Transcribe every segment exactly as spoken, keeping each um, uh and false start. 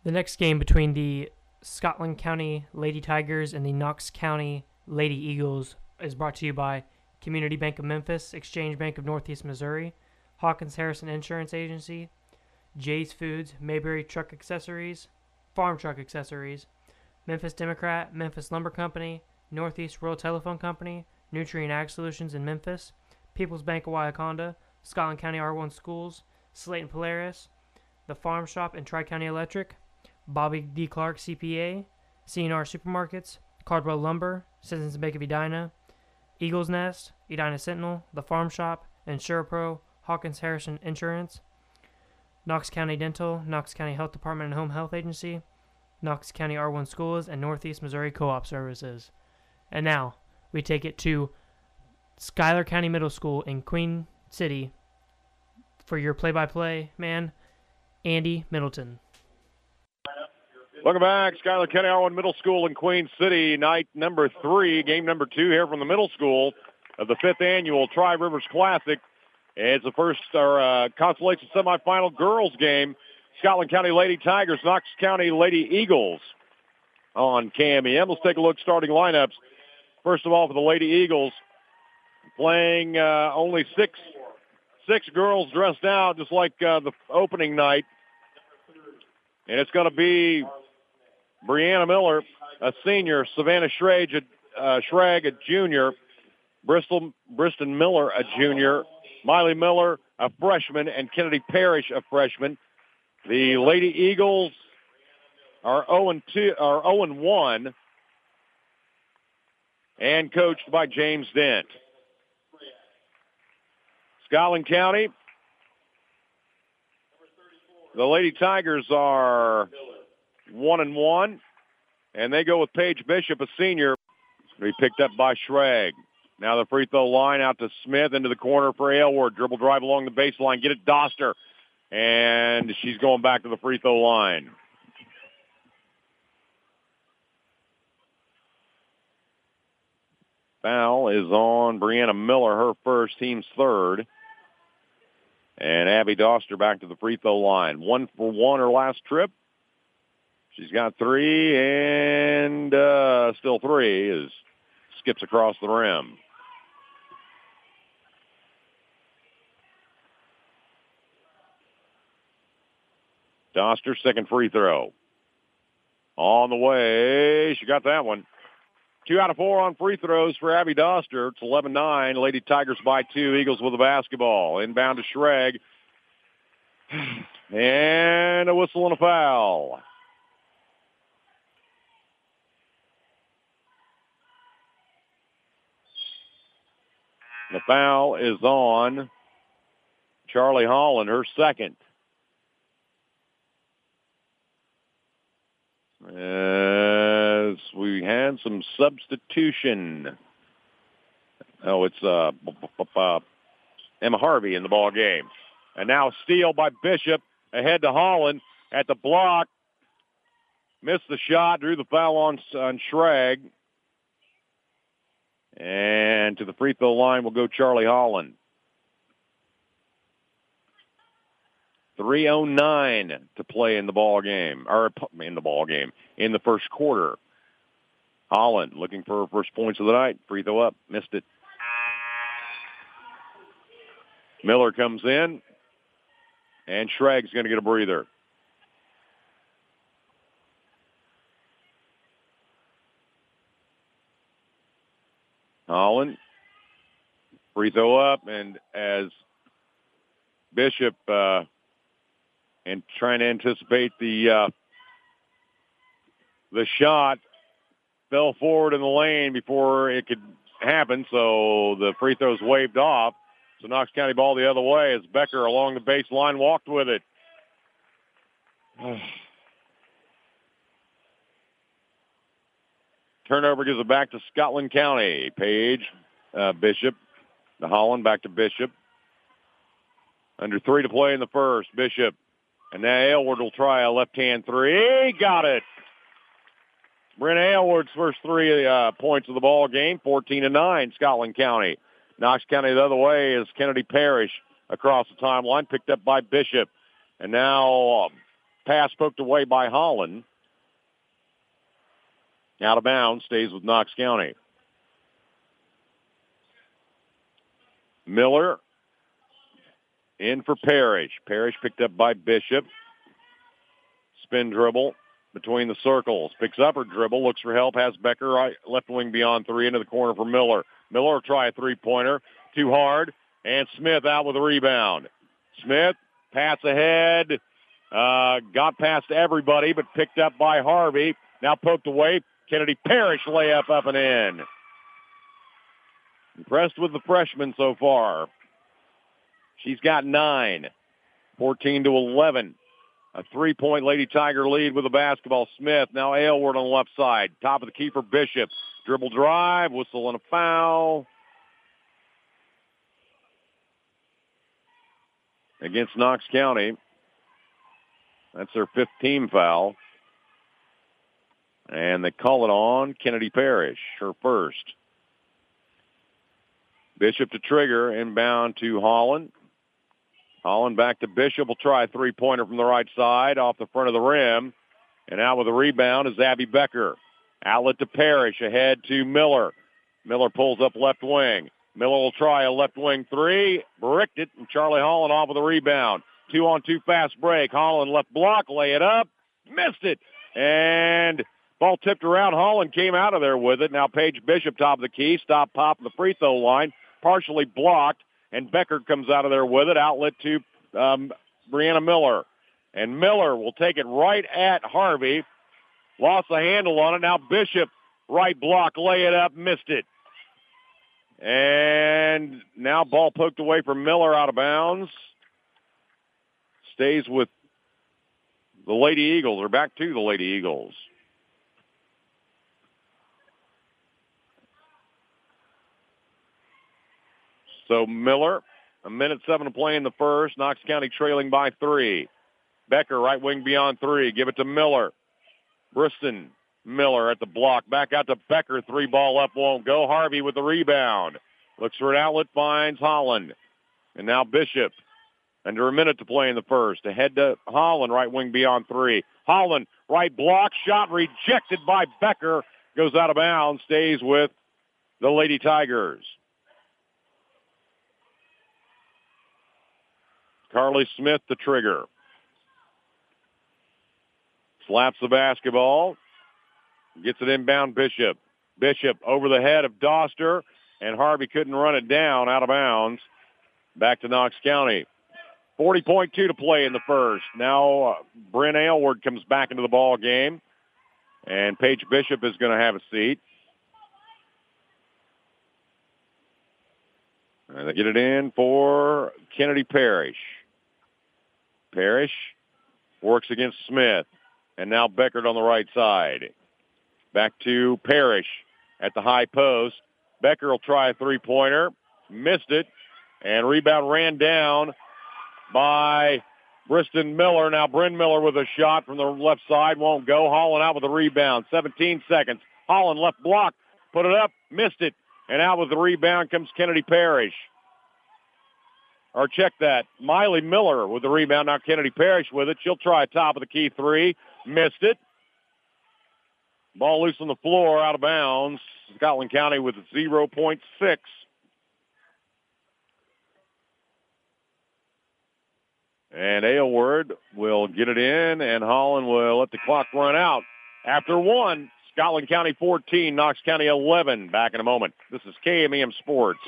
The next game between the Scotland County Lady Tigers and the Knox County Lady Eagles is brought to you by Community Bank of Memphis, Exchange Bank of Northeast Missouri, Hawkins Harrison Insurance Agency, Jay's Foods, Mayberry Truck Accessories, Farm Truck Accessories, Memphis Democrat, Memphis Lumber Company, Northeast Rural Telephone Company, Nutrient Ag Solutions in Memphis, People's Bank of Wyaconda, Scotland County R one Schools, Slayton Polaris, The Farm Shop and Tri-County Electric, Bobby D. Clark C P A, C and R Supermarkets, Cardwell Lumber, Citizens Bank of Edina, Eagles Nest, Edina Sentinel, The Farm Shop, InsurePro, Hawkins Harrison Insurance, Knox County Dental, Knox County Health Department and Home Health Agency, Knox County R one Schools, and Northeast Missouri Co-op Services. And now, we take it to Schuyler County Middle School in Queen City for your play-by-play man, Andy Middleton. Welcome back. Schuyler County R one Middle School in Queen City, night number three, game number two here from the middle school of the fifth annual Tri-Rivers Classic. It's the first or, uh, consolation semifinal girls game. Scotland County Lady Tigers, Knox County Lady Eagles on K M E M. Let's take a look starting lineups. First of all, for the Lady Eagles, playing uh, only six six girls dressed out, just like uh, the opening night. And it's going to be Brianna Miller, a senior, Savannah Schrage, a, uh, Schrag, a junior, Bristol Briston Miller, a junior, Miley Miller, a freshman, and Kennedy Parrish, a freshman. The Lady Eagles are oh and two, are oh and one, and coached by James Dent. Scotland County, the Lady Tigers are one and one, and they go with Paige Bishop, a senior. Be picked up by Schrag. Now the free throw line out to Smith into the corner for Aylward. Dribble drive along the baseline. Get it Doster. And she's going back to the free throw line. Foul is on Brianna Miller, her first, team's third. And Abby Doster back to the free throw line. One for one her last trip. She's got three, and uh, still three as skips across the rim. Doster, second free throw. On the way. She got that one. Two out of four on free throws for Abby Doster. It's eleven nine. Lady Tigers by two. Eagles with the basketball. Inbound to Schrag. And a whistle and a foul. The foul is on Charlie Holland, her second. As we had some substitution. Oh, it's uh, Emma Harvey in the ball game. And now steal by Bishop. Ahead to Holland at the block. Missed the shot. Drew the foul on, on Schrag. And to the free throw line will go Charlie Holland. three oh nine to play in the ball game, or in the ball game, in the first quarter. Holland looking for her first points of the night. Free throw up, missed it. Miller comes in, and Schrag's going to get a breather. Holland, free throw up, and as Bishop uh, and trying to anticipate the uh, the shot, fell forward in the lane before it could happen, so the free throw's waved off. So Knox County ball the other way as Becker along the baseline walked with it. Turnover gives it back to Scotland County. Page, uh, Bishop, to Holland, back to Bishop. Under three to play in the first. Bishop. And now Aylward will try a left-hand three. Got it. Brent Aylward's first three uh, points of the ball game, fourteen to nine, Scotland County. Knox County the other way is Kennedy Parrish across the timeline, picked up by Bishop. And now um, pass poked away by Holland. Out of bounds, stays with Knox County. Miller in for Parrish. Parrish picked up by Bishop. Spin dribble between the circles. Picks up her dribble, looks for help, has Becker right, left wing beyond three into the corner for Miller. Miller will try a three-pointer. Too hard. And Smith out with a rebound. Smith, pass ahead. Uh, got past everybody, but picked up by Harvey. Now poked away. Kennedy Parrish layup up and in. Impressed with the freshman so far. She's got nine. fourteen to eleven. A three-point Lady Tiger lead with the basketball. Smith, now Aylward on the left side. Top of the key for Bishop. Dribble drive, whistle and a foul. Against Knox County. That's their fifth team foul. And they call it on Kennedy Parrish, her first. Bishop to trigger, inbound to Holland. Holland back to Bishop. Will try a three-pointer from the right side off the front of the rim. And out with a rebound is Abby Becker. Outlet to Parrish, ahead to Miller. Miller pulls up left wing. Miller will try a left wing three. Bricked it, and Charlie Holland off with a rebound. Two on two fast break. Holland left block, lay it up. Missed it. And ball tipped around. Holland came out of there with it. Now Paige Bishop, top of the key. Stop, pop, the free throw line. Partially blocked. And Becker comes out of there with it. Outlet to um, Brianna Miller. And Miller will take it right at Harvey. Lost the handle on it. Now Bishop, right block, lay it up, missed it. And now ball poked away from Miller, out of bounds. Stays with the Lady Eagles, or back to the Lady Eagles. So Miller, a minute seven to play in the first. Knox County trailing by three. Becker, right wing beyond three. Give it to Miller. Briston Miller at the block. Back out to Becker. Three ball up, won't go. Harvey with the rebound. Looks for an outlet, finds Holland. And now Bishop. Under a minute to play in the first. Ahead to Holland, right wing beyond three. Holland, right block. Shot rejected by Becker. Goes out of bounds. Stays with the Lady Tigers. Carly Smith, the trigger. Slaps the basketball. Gets it inbound, Bishop. Bishop over the head of Doster, and Harvey couldn't run it down, out of bounds. Back to Knox County. forty point two to play in the first. Now uh, Bryn Aylward comes back into the ball game, and Paige Bishop is going to have a seat. And they get it in for Kennedy Parrish. Parrish works against Smith. And now Beckert on the right side. Back to Parrish at the high post. Becker will try a three-pointer. Missed it. And rebound ran down by Briston Miller. Now Bryn Miller with a shot from the left side. Won't go. Holland out with a rebound. seventeen seconds. Holland left block. Put it up. Missed it. And out with the rebound comes Kennedy Parrish. Or check that. Miley Miller with the rebound. Now Kennedy Parrish with it. She'll try a top of the key three. Missed it. Ball loose on the floor, out of bounds. Scotland County with zero point six. And Aylward will get it in, and Holland will let the clock run out. After one, Scotland County fourteen, Knox County eleven. Back in a moment. This is K M E M Sports.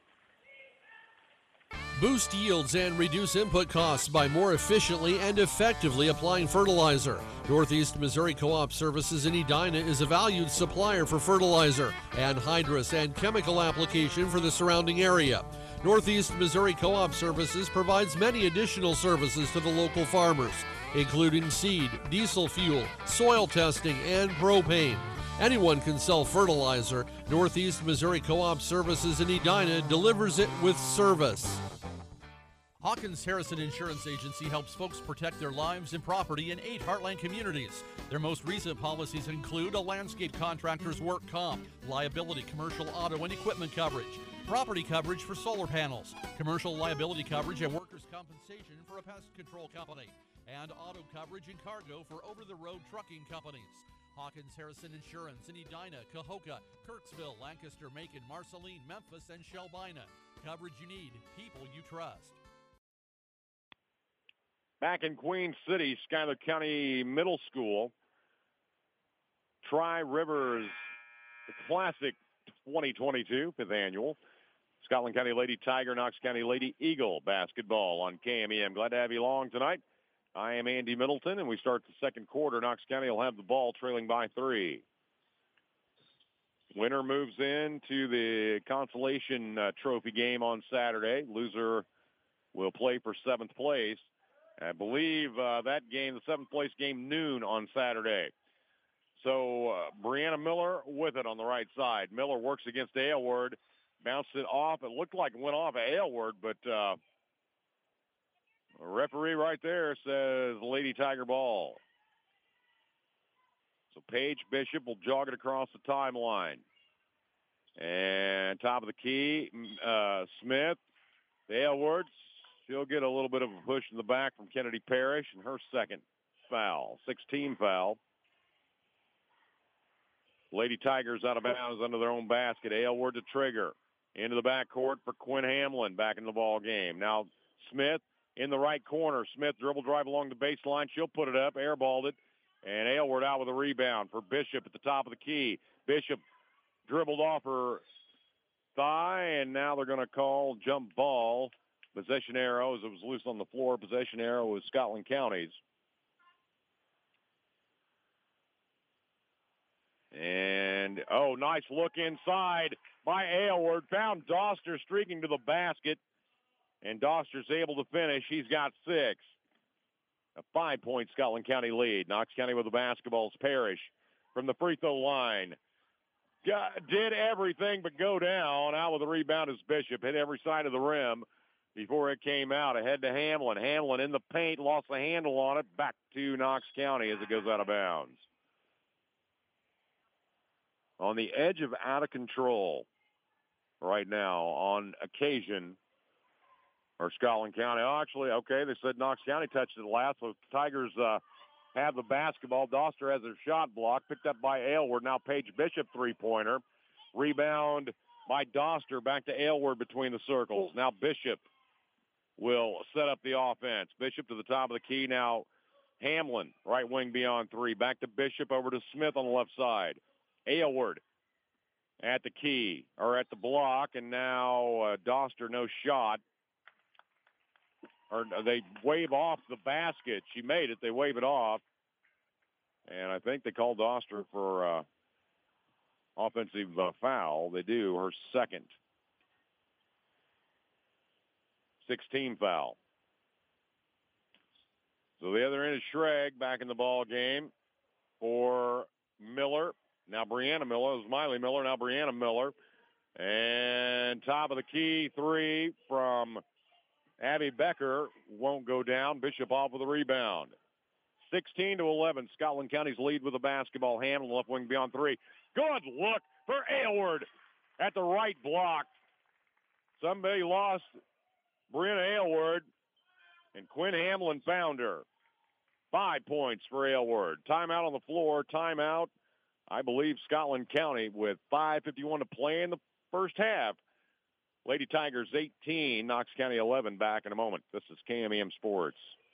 Boost yields and reduce input costs by more efficiently and effectively applying fertilizer. Northeast Missouri Co-op Services in Edina is a valued supplier for fertilizer, anhydrous, and chemical application for the surrounding area. Northeast Missouri Co-op Services provides many additional services to the local farmers, including seed, diesel fuel, soil testing, and propane. Anyone can sell fertilizer. Northeast Missouri Co-op Services in Edina delivers it with service. Hawkins Harrison Insurance Agency helps folks protect their lives and property in eight Heartland communities. Their most recent policies include a landscape contractor's work comp, liability, commercial auto and equipment coverage, property coverage for solar panels, commercial liability coverage and workers' compensation for a pest control company. and auto coverage and cargo for over-the-road trucking companies. Hawkins Harrison Insurance in Edina, Cahokia, Kirksville, Lancaster, Macon, Marceline, Memphis, and Shelbina. Coverage you need, people you trust. Back in Queen City, Schuyler County Middle School, Tri-Rivers Classic twenty twenty-two, fifth annual. Scotland County Lady Tiger, Knox County Lady Eagle basketball on K M E M. Glad to have you along tonight. I am Andy Middleton, and we start the second quarter. Knox County will have the ball trailing by three. Winner moves into the consolation uh, trophy game on Saturday. Loser will play for seventh place. I believe uh, that game, the seventh place game, noon on Saturday. So uh, Brianna Miller with it on the right side. Miller works against Aylward, bounced it off. It looked like it went off of Aylward, but uh, the referee right there says Lady Tiger ball. So Paige Bishop will jog it across the timeline. And top of the key, uh, Smith, Aylward. She'll get a little bit of a push in the back from Kennedy Parrish, and her second foul, sixteen foul. Lady Tigers out of bounds under their own basket. Aylward to trigger. Into the backcourt for Quinn Hamlin back in the ball game. Now Smith in the right corner. Smith dribble drive along the baseline. She'll put it up, airballed it, and Aylward out with a rebound for Bishop at the top of the key. Bishop dribbled off her thigh, and now they're going to call jump ball. Possession arrow as it was loose on the floor. Possession arrow was Scotland County's. And, oh, nice look inside by Aylward. Found Doster streaking to the basket. And Doster's able to finish. He's got six. A five-point Scotland County lead. Knox County with the basketball's Parrish from the free throw line. Got, did everything but go down. Out with the rebound is Bishop. Hit every side of the rim before it came out. Ahead to Hamlin. Hamlin in the paint. Lost the handle on it. Back to Knox County as it goes out of bounds. On the edge of out of control right now on occasion, or Scotland County. Oh, actually, okay, they said Knox County touched it last, so Tigers uh, have the basketball. Doster has their shot blocked, picked up by Aylward. Now Paige Bishop three-pointer. Rebound by Doster, back to Aylward between the circles. Now Bishop will set up the offense. Bishop to the top of the key. Now Hamlin, right wing beyond three. Back to Bishop, over to Smith on the left side. Aylward at the key, or at the block, and now uh, Doster no shot. Or they wave off the basket. She made it. They wave it off. And I think they called Doster for uh, offensive uh, foul. They do, her second. sixteen foul. So the other end is Schrag back in the ball game for Miller. Now Brianna Miller. It was Miley Miller. Now Brianna Miller. And top of the key, three from Abby Becker won't go down. Bishop off with a rebound. sixteen to eleven. Scotland County's lead with the basketball. Hamlin left wing beyond three. Good look for Aylward at the right block. Somebody lost Brianna Aylward, and Quinn Hamlin found her. Five points for Aylward. Timeout on the floor. Timeout, I believe, Scotland County with five fifty-one to play in the first half. Lady Tigers eighteen, Knox County eleven. Back in a moment. This is K M E M Sports.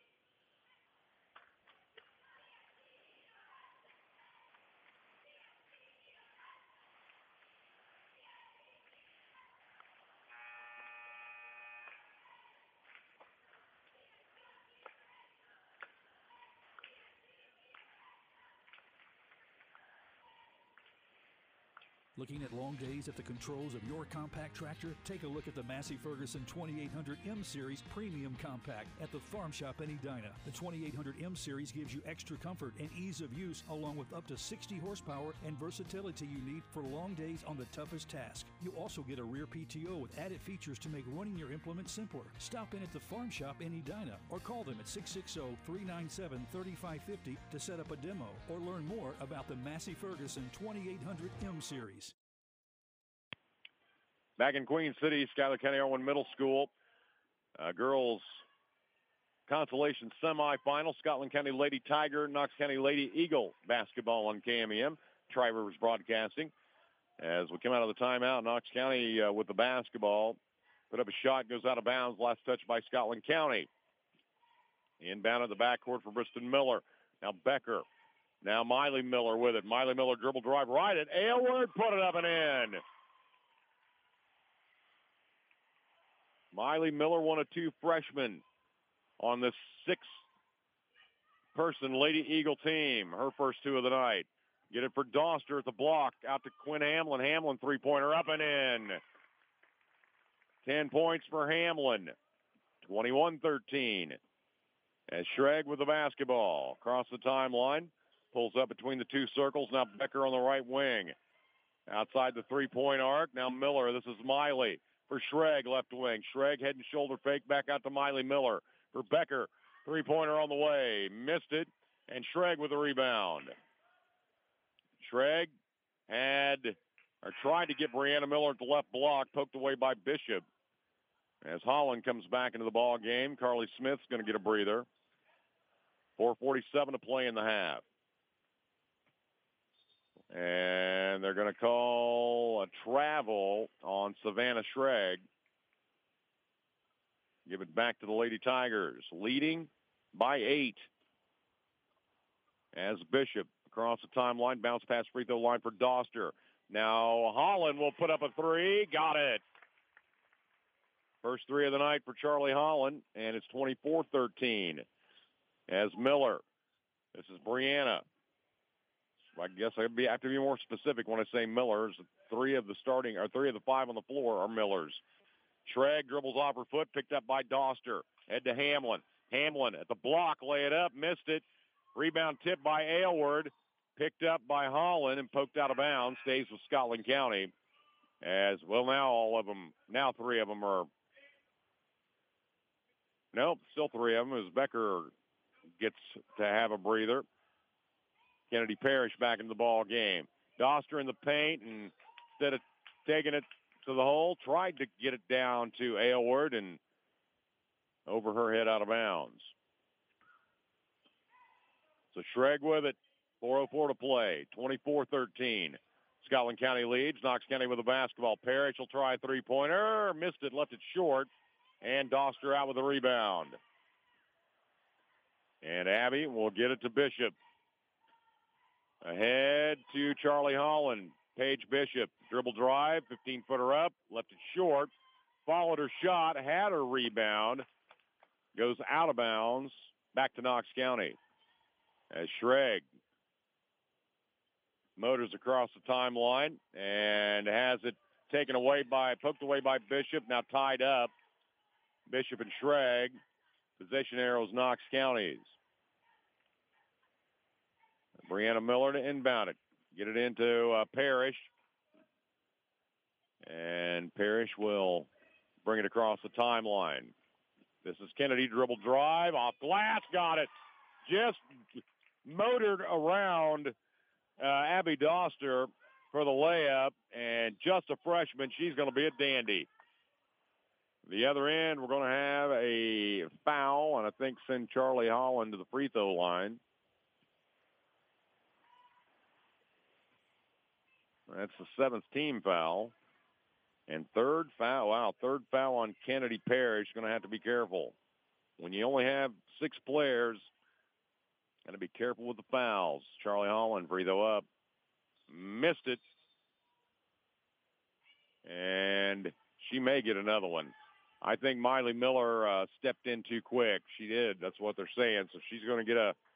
Looking at long days at the controls of your compact tractor? Take a look at the Massey Ferguson twenty-eight hundred M Series Premium Compact at the Farm Shop in Edina. The twenty-eight hundred M Series gives you extra comfort and ease of use, along with up to sixty horsepower and versatility you need for long days on the toughest task. You also get a rear P T O with added features to make running your implement simpler. Stop in at the Farm Shop in Edina or call them at six six zero, three nine seven, three five five zero to set up a demo or learn more about the Massey Ferguson twenty-eight hundred M Series. Back in Queen City, Schuyler County Erwin Middle School. Uh, girls consolation semifinal. Scotland County Lady Tiger, Knox County Lady Eagle basketball on K M E M. Tri-Rivers Broadcasting. As we come out of the timeout, Knox County uh, with the basketball. Put up a shot, goes out of bounds. Last touch by Scotland County. Inbound at the backcourt for Briston Miller. Now Becker. Now Miley Miller with it. Miley Miller dribble drive right at Aylward. Put it up and in. Miley Miller, one of two freshmen on this six-person Lady Eagle team. Her first two of the night. Get it for Doster at the block. Out to Quinn Hamlin. Hamlin three-pointer up and in. Ten points for Hamlin. twenty-one thirteen. As Schrag with the basketball. Across the timeline. Pulls up between the two circles. Now Becker on the right wing. Outside the three-point arc. Now Miller. This is Miley for Schrag, left wing. Schrag head and shoulder fake back out to Miley Miller. For Becker. Three-pointer on the way. Missed it. And Schrag with the rebound. Schrag had, or tried to get Brianna Miller at the left block, poked away by Bishop. As Holland comes back into the ball game, Carly Smith's going to get a breather. four forty-seven to play in the half. And they're going to call a travel on Savannah Schrag. Give it back to the Lady Tigers, leading by eight. As Bishop across the timeline, bounce pass free throw line for Doster. Now Holland will put up a three. Got it. First three of the night for Charlie Holland, and it's twenty-four thirteen. As Miller, this is Brianna. I guess I have to be more specific when I say Millers. Three of the starting, or three of the five on the floor are Millers. Schrag dribbles off her foot, picked up by Doster. Head to Hamlin. Hamlin at the block, lay it up, missed it. Rebound tipped by Aylward, picked up by Holland and poked out of bounds. Stays with Scotland County. As well, now all of them, now three of them are. Nope, still three of them as Becker gets to have a breather. Kennedy Parrish back in the ball game. Doster in the paint, and instead of taking it to the hole, tried to get it down to Aylward and over her head out of bounds. So Schrag with it. four oh four to play. twenty-four thirteen. Scotland County leads. Knox County with the basketball. Parrish will try a three-pointer. Missed it, left it short. And Doster out with the rebound. And Abby will get it to Bishop. Ahead to Charlie Holland. Paige Bishop. Dribble drive. fifteen-footer up. Left it short. Followed her shot. Had her rebound. Goes out of bounds. Back to Knox County. As Schrag motors across the timeline and has it taken away by, poked away by Bishop. Now tied up. Bishop and Schrag. Possession arrows Knox County's. Brianna Miller to inbound it. Get it into uh, Parrish. And Parrish will bring it across the timeline. This is Kennedy, dribble drive, off glass, got it. Just motored around uh, Abby Doster for the layup, and just a freshman, she's going to be a dandy. The other end, we're going to have a foul, and I think send Charlie Holland to the free throw line. That's the seventh team foul. And third foul, wow, third foul on Kennedy Parrish. Going to have to be careful. When you only have six players, got to be careful with the fouls. Charlie Holland, free throw up. Missed it. And she may get another one. I think Miley Miller uh, stepped in too quick. She did. That's what they're saying. So she's going to get a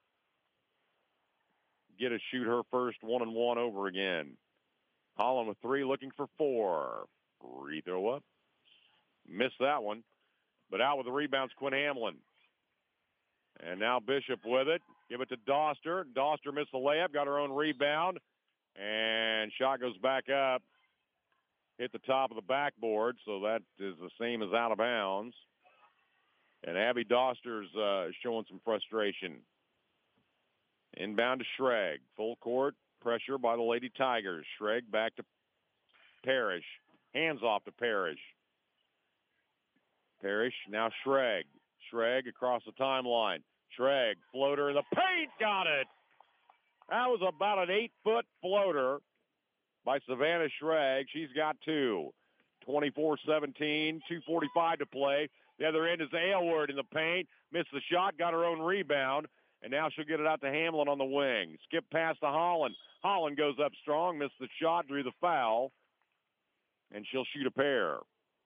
get a shoot her first one and one over again. Holland with three, looking for four. Free throw up. Missed that one. But out with the rebounds, Quinn Hamlin. And now Bishop with it. Give it to Doster. Doster missed the layup, got her own rebound. And shot goes back up. Hit the top of the backboard, so that is the same as out of bounds. And Abby Doster's uh, showing some frustration. Inbound to Schrag. Full court pressure by the Lady Tigers. Schrag back to Parrish. Hands off to Parrish. Parrish, now Schrag. Schrag across the timeline. Schrag, floater in the paint, got it. That was about an eight-foot floater by Savannah Schrag. She's got two. twenty-four seventeen, two forty-five to play. The other end is Aylward in the paint. Missed the shot, got her own rebound, and now she'll get it out to Hamlin on the wing. Skip past to Holland. Holland goes up strong, missed the shot, drew the foul, and she'll shoot a pair.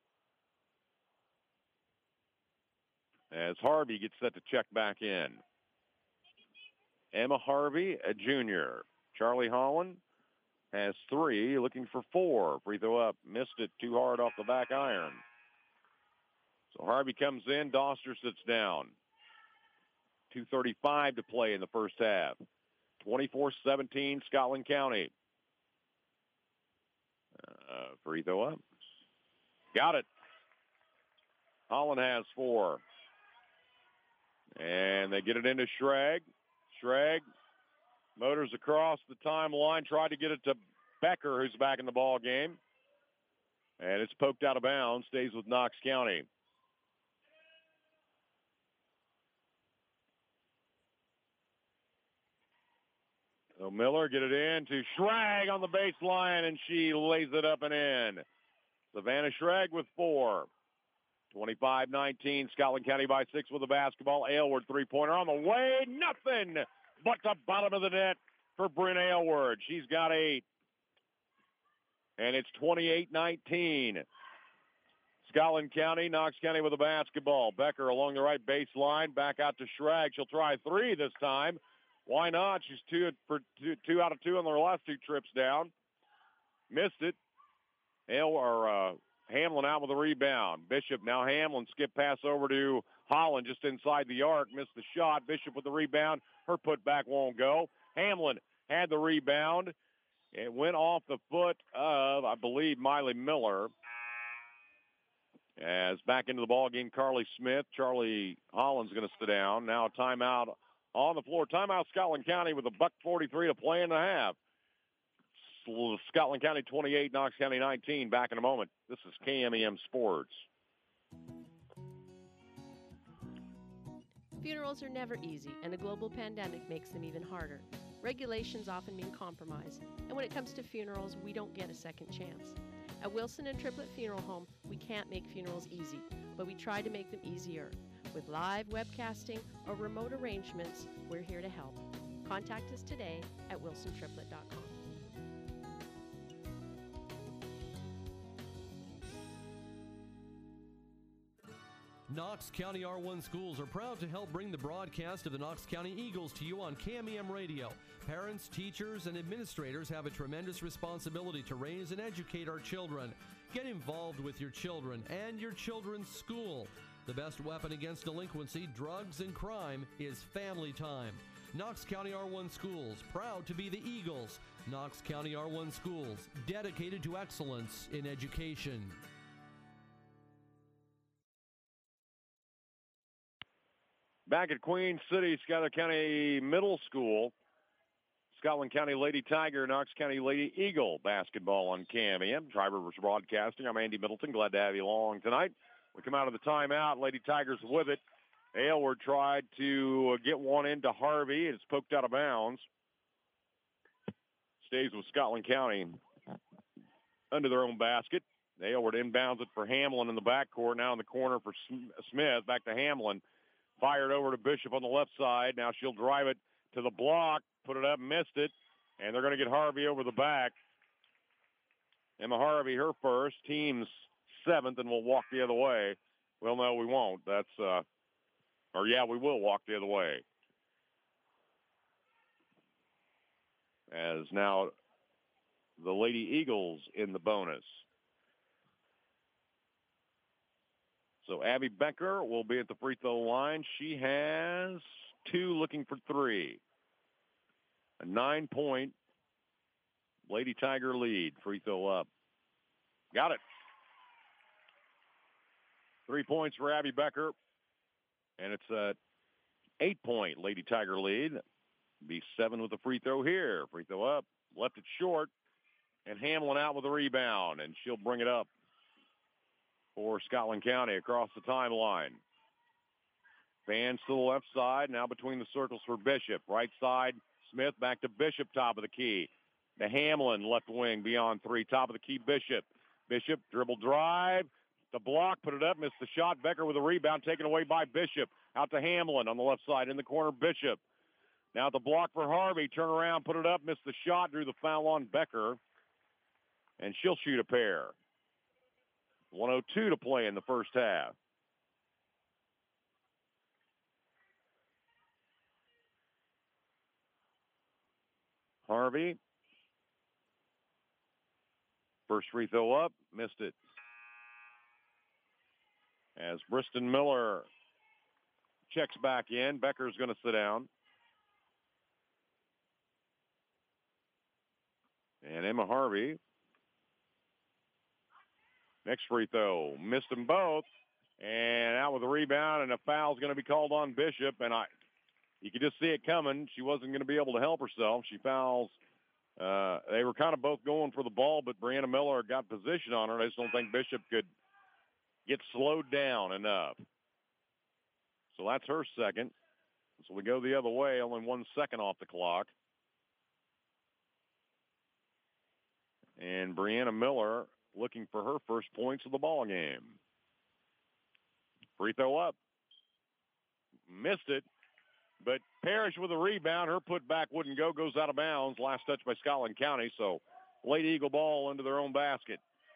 As Harvey gets set to check back in. Emma Harvey, a junior. Charlie Holland has three, looking for four. Free throw up, missed it too hard off the back iron. So Harvey comes in, Doster sits down. two thirty-five to play in the first half. twenty-four seventeen, Scotland County. Uh, free throw up. Got it. Holland has four. And they get it into Schrag. Schrag motors across the timeline, tried to get it to Becker, who's back in the ball game. And it's poked out of bounds, stays with Knox County. So Miller get it in to Schrag on the baseline, and she lays it up and in. Savannah Schrag with four. twenty-five nineteen, Scotland County by six with the basketball. Aylward three-pointer on the way. Nothing but the bottom of the net for Bryn Aylward. She's got eight. And it's twenty-eight nineteen. Scotland County, Knox County with the basketball. Becker along the right baseline. Back out to Schrag. She'll try three this time. Why not? She's two, for two, two out of two on their last two trips down. Missed it. Ale, or, uh, Hamlin out with a rebound. Bishop, now Hamlin, skip pass over to Holland just inside the arc. Missed the shot. Bishop with the rebound. Her putback won't go. Hamlin had the rebound. It went off the foot of, I believe, Miley Miller. As back into the ball game, Carly Smith. Charlie Holland's going to sit down. Now a timeout on the floor. Timeout Scotland County with a buck forty-three to play in the half. Scotland County twenty-eight, Knox County nineteen. Back in a moment. This is K M E M Sports. Funerals are never easy, and a global pandemic makes them even harder. Regulations often mean compromise, and when it comes to funerals, we don't get a second chance. At Wilson and Triplett Funeral Home, we can't make funerals easy, but we try to make them easier. With live webcasting or remote arrangements, we're here to help. Contact us today at wilson triplet dot com. Knox County R one Schools are proud to help bring the broadcast of the Knox County Eagles to you on K M E M Radio. Parents, teachers, and administrators have a tremendous responsibility to raise and educate our children. Get involved with your children and your children's school. The best weapon against delinquency, drugs, and crime is family time. Knox County R one Schools, proud to be the Eagles. Knox County R one Schools, dedicated to excellence in education. Back at Queen City, Schuyler County Middle School, Scotland County Lady Tiger, Knox County Lady Eagle basketball on K M E M. Tri-Rivers Broadcasting. I'm Andy Middleton. Glad to have you along tonight. We come out of the timeout. Lady Tigers with it. Aylward tried to get one into Harvey. It's poked out of bounds. Stays with Scotland County under their own basket. Aylward inbounds it for Hamlin in the backcourt. Now in the corner for Smith. Back to Hamlin. Fired over to Bishop on the left side. Now she'll drive it to the block, put it up, missed it, and they're going to get Harvey over the back. Emma Harvey, her first, team's seventh, and we'll walk the other way. Well, no, we won't. That's, uh, or yeah, we will walk the other way. As now the Lady Eagles in the bonus. So Abby Becker will be at the free throw line. She has two, looking for three. A nine-point Lady Tiger lead. Free throw up. Got it. Three points for Abby Becker. And it's a eight-point Lady Tiger lead. Be seven with the free throw here. Free throw up. Left it short. And Hamlin out with a rebound. And she'll bring it up for Scotland County across the timeline. Fans to the left side, now between the circles for Bishop. Right side, Smith back to Bishop, top of the key. To Hamlin, left wing, beyond three, top of the key, Bishop. Bishop, dribble drive, the block, put it up, missed the shot. Becker with a rebound, taken away by Bishop. Out to Hamlin on the left side, in the corner, Bishop. Now the block for Harvey, turn around, put it up, missed the shot, drew the foul on Becker. And she'll shoot a pair. one oh two to play in the first half. Harvey. First free throw up, missed it. As Briston Miller checks back in, Becker's going to sit down. And Emma Harvey. Next free throw, missed them both. And out with a rebound, and a foul's going to be called on Bishop. And I, you could just see it coming. She wasn't going to be able to help herself. She fouls. Uh, they were kind of both going for the ball, but Brianna Miller got position on her. I just don't think Bishop could get slowed down enough. So that's her second. So we go the other way, only one second off the clock. And Brianna Miller looking for her first points of the ball game. Free throw up. Missed it. But Parrish with a rebound. Her putback wouldn't go. Goes out of bounds. Last touch by Scotland County. So Lady Eagle ball into their own basket.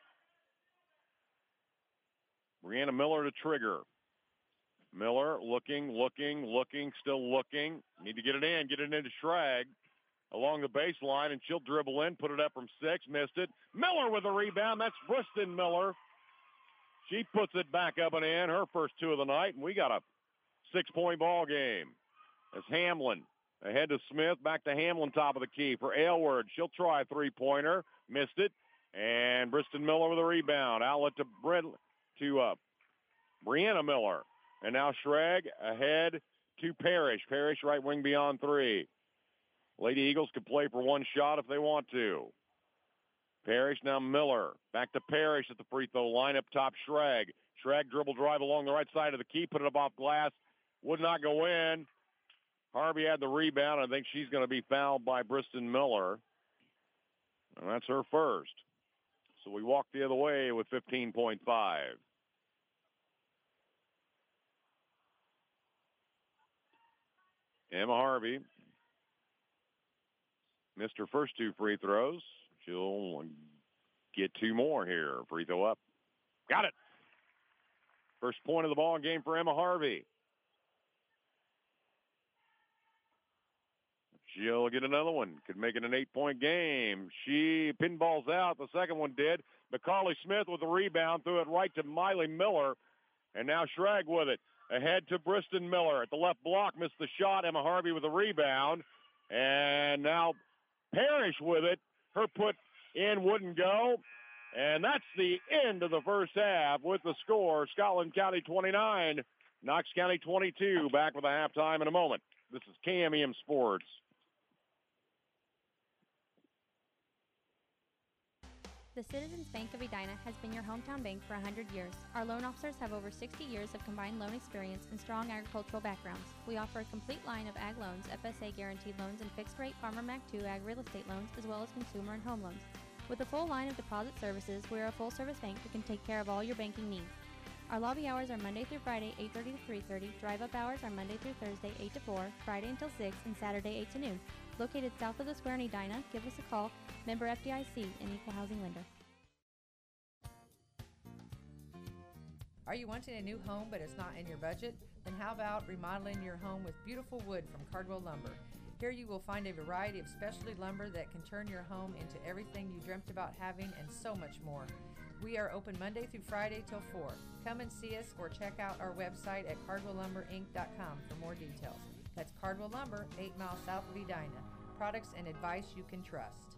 Brianna Miller to trigger. Miller looking, looking, looking, still looking. Need to get it in. Get it into Schrag along the baseline, and she'll dribble in, put it up from six. Missed it. Miller with a rebound. That's Briston Miller. She puts it back up and in. Her first two of the night, and we got a six-point ball game. As Hamlin ahead to Smith, back to Hamlin, top of the key for Aylward. She'll try a three-pointer, missed it, and Briston Miller with a rebound. Outlet to Brent, to uh, Brianna Miller, and now Schrag ahead to Parrish. Parrish right wing beyond three. Lady Eagles could play for one shot if they want to. Parrish now Miller, back to Parrish at the free throw line, up top Schrag. Schrag dribble drive along the right side of the key, put it up off glass, would not go in. Harvey had the rebound. I think she's going to be fouled by Briston Miller. And that's her first. So we walk the other way with fifteen point five. Emma Harvey missed her first two free throws. She'll get two more here. Free throw up. Got it. First point of the ball game for Emma Harvey. She'll get another one. Could make it an eight-point game. She pinballs out. The second one did. But Carly Smith with the rebound threw it right to Miley Miller. And now Schrag with it. Ahead to Briston Miller. At the left block, missed the shot. Emma Harvey with a rebound. And now Parrish with it. Her put in wouldn't go. And that's the end of the first half with the score. Scotland County twenty-nine, Knox County twenty-two. Back with a halftime in a moment. This is K M E M Sports. The Citizens Bank of Edina has been your hometown bank for one hundred years. Our loan officers have over sixty years of combined loan experience and strong agricultural backgrounds. We offer a complete line of ag loans, F S A guaranteed loans, and fixed-rate Farmer Mac two ag real estate loans, as well as consumer and home loans. With a full line of deposit services, we are a full-service bank that can take care of all your banking needs. Our lobby hours are Monday through Friday, eight thirty to three thirty. Drive-up hours are Monday through Thursday, eight to four, Friday until six, and Saturday, eight to noon. Located south of the square in Edina, give us a call. Member F D I C, an equal housing lender. Are you wanting a new home but it's not in your budget? Then how about remodeling your home with beautiful wood from Cardwell Lumber? Here you will find a variety of specialty lumber that can turn your home into everything you dreamt about having and so much more. We are open Monday through Friday till four. Come and see us or check out our website at cardwell lumber inc dot com for more details. That's Cardwell Lumber, eight miles south of Edina. Products and advice you can trust.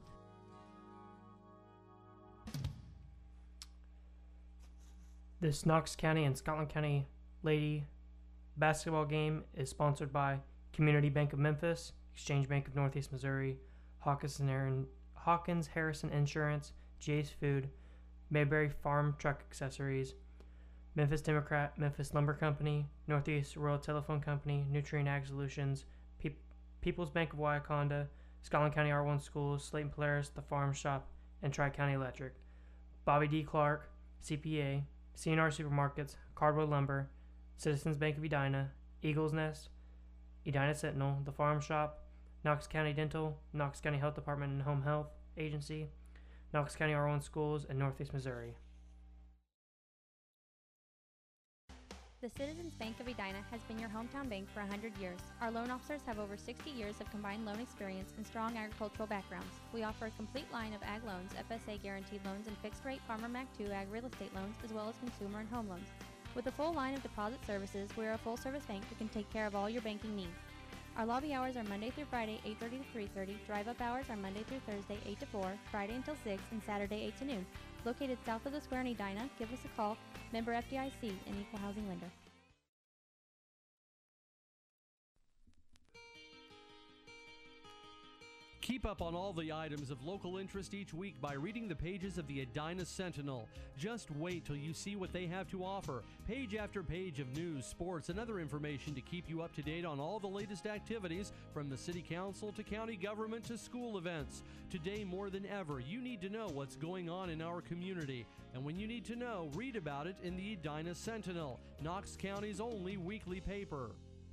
This Knox County and Scotland County Lady basketball game is sponsored by Community Bank of Memphis, Exchange Bank of Northeast Missouri, Hawkins, and Aaron, Hawkins Harrison Insurance, Jay's Food, Mayberry Farm Truck Accessories, Memphis Democrat, Memphis Lumber Company, Northeast Rural Telephone Company, Nutrient Ag Solutions, Pe- People's Bank of Wauconda, Scotland County R one Schools, Slayton Polaris, The Farm Shop, and Tri-County Electric. Bobby D. Clark, C P A, C and R Supermarkets, Cardwood Lumber, Citizens Bank of Edina, Eagles Nest, Edina Sentinel, The Farm Shop, Knox County Dental, Knox County Health Department and Home Health Agency, Knox County R one Schools, and Northeast Missouri. The Citizens Bank of Edina has been your hometown bank for one hundred years. Our loan officers have over sixty years of combined loan experience and strong agricultural backgrounds. We offer a complete line of ag loans, F S A guaranteed loans, and fixed-rate Farmer Mac two ag real estate loans, as well as consumer and home loans. With a full line of deposit services, we are a full-service bank that can take care of all your banking needs. Our lobby hours are Monday through Friday, eight thirty to three thirty. Drive-up hours are Monday through Thursday, eight to four, Friday until six, and Saturday, eight to noon. Located south of the square in Edina, give us a call. Member F D I C, an equal housing lender. Keep up on all the items of local interest each week by reading the pages of the Edina Sentinel. Just wait till you see what they have to offer. Page after page of news, sports, and other information to keep you up to date on all the latest activities from the city council to county government to school events. Today, more than ever, you need to know what's going on in our community. And when you need to know, read about it in the Edina Sentinel, Knox County's only weekly paper.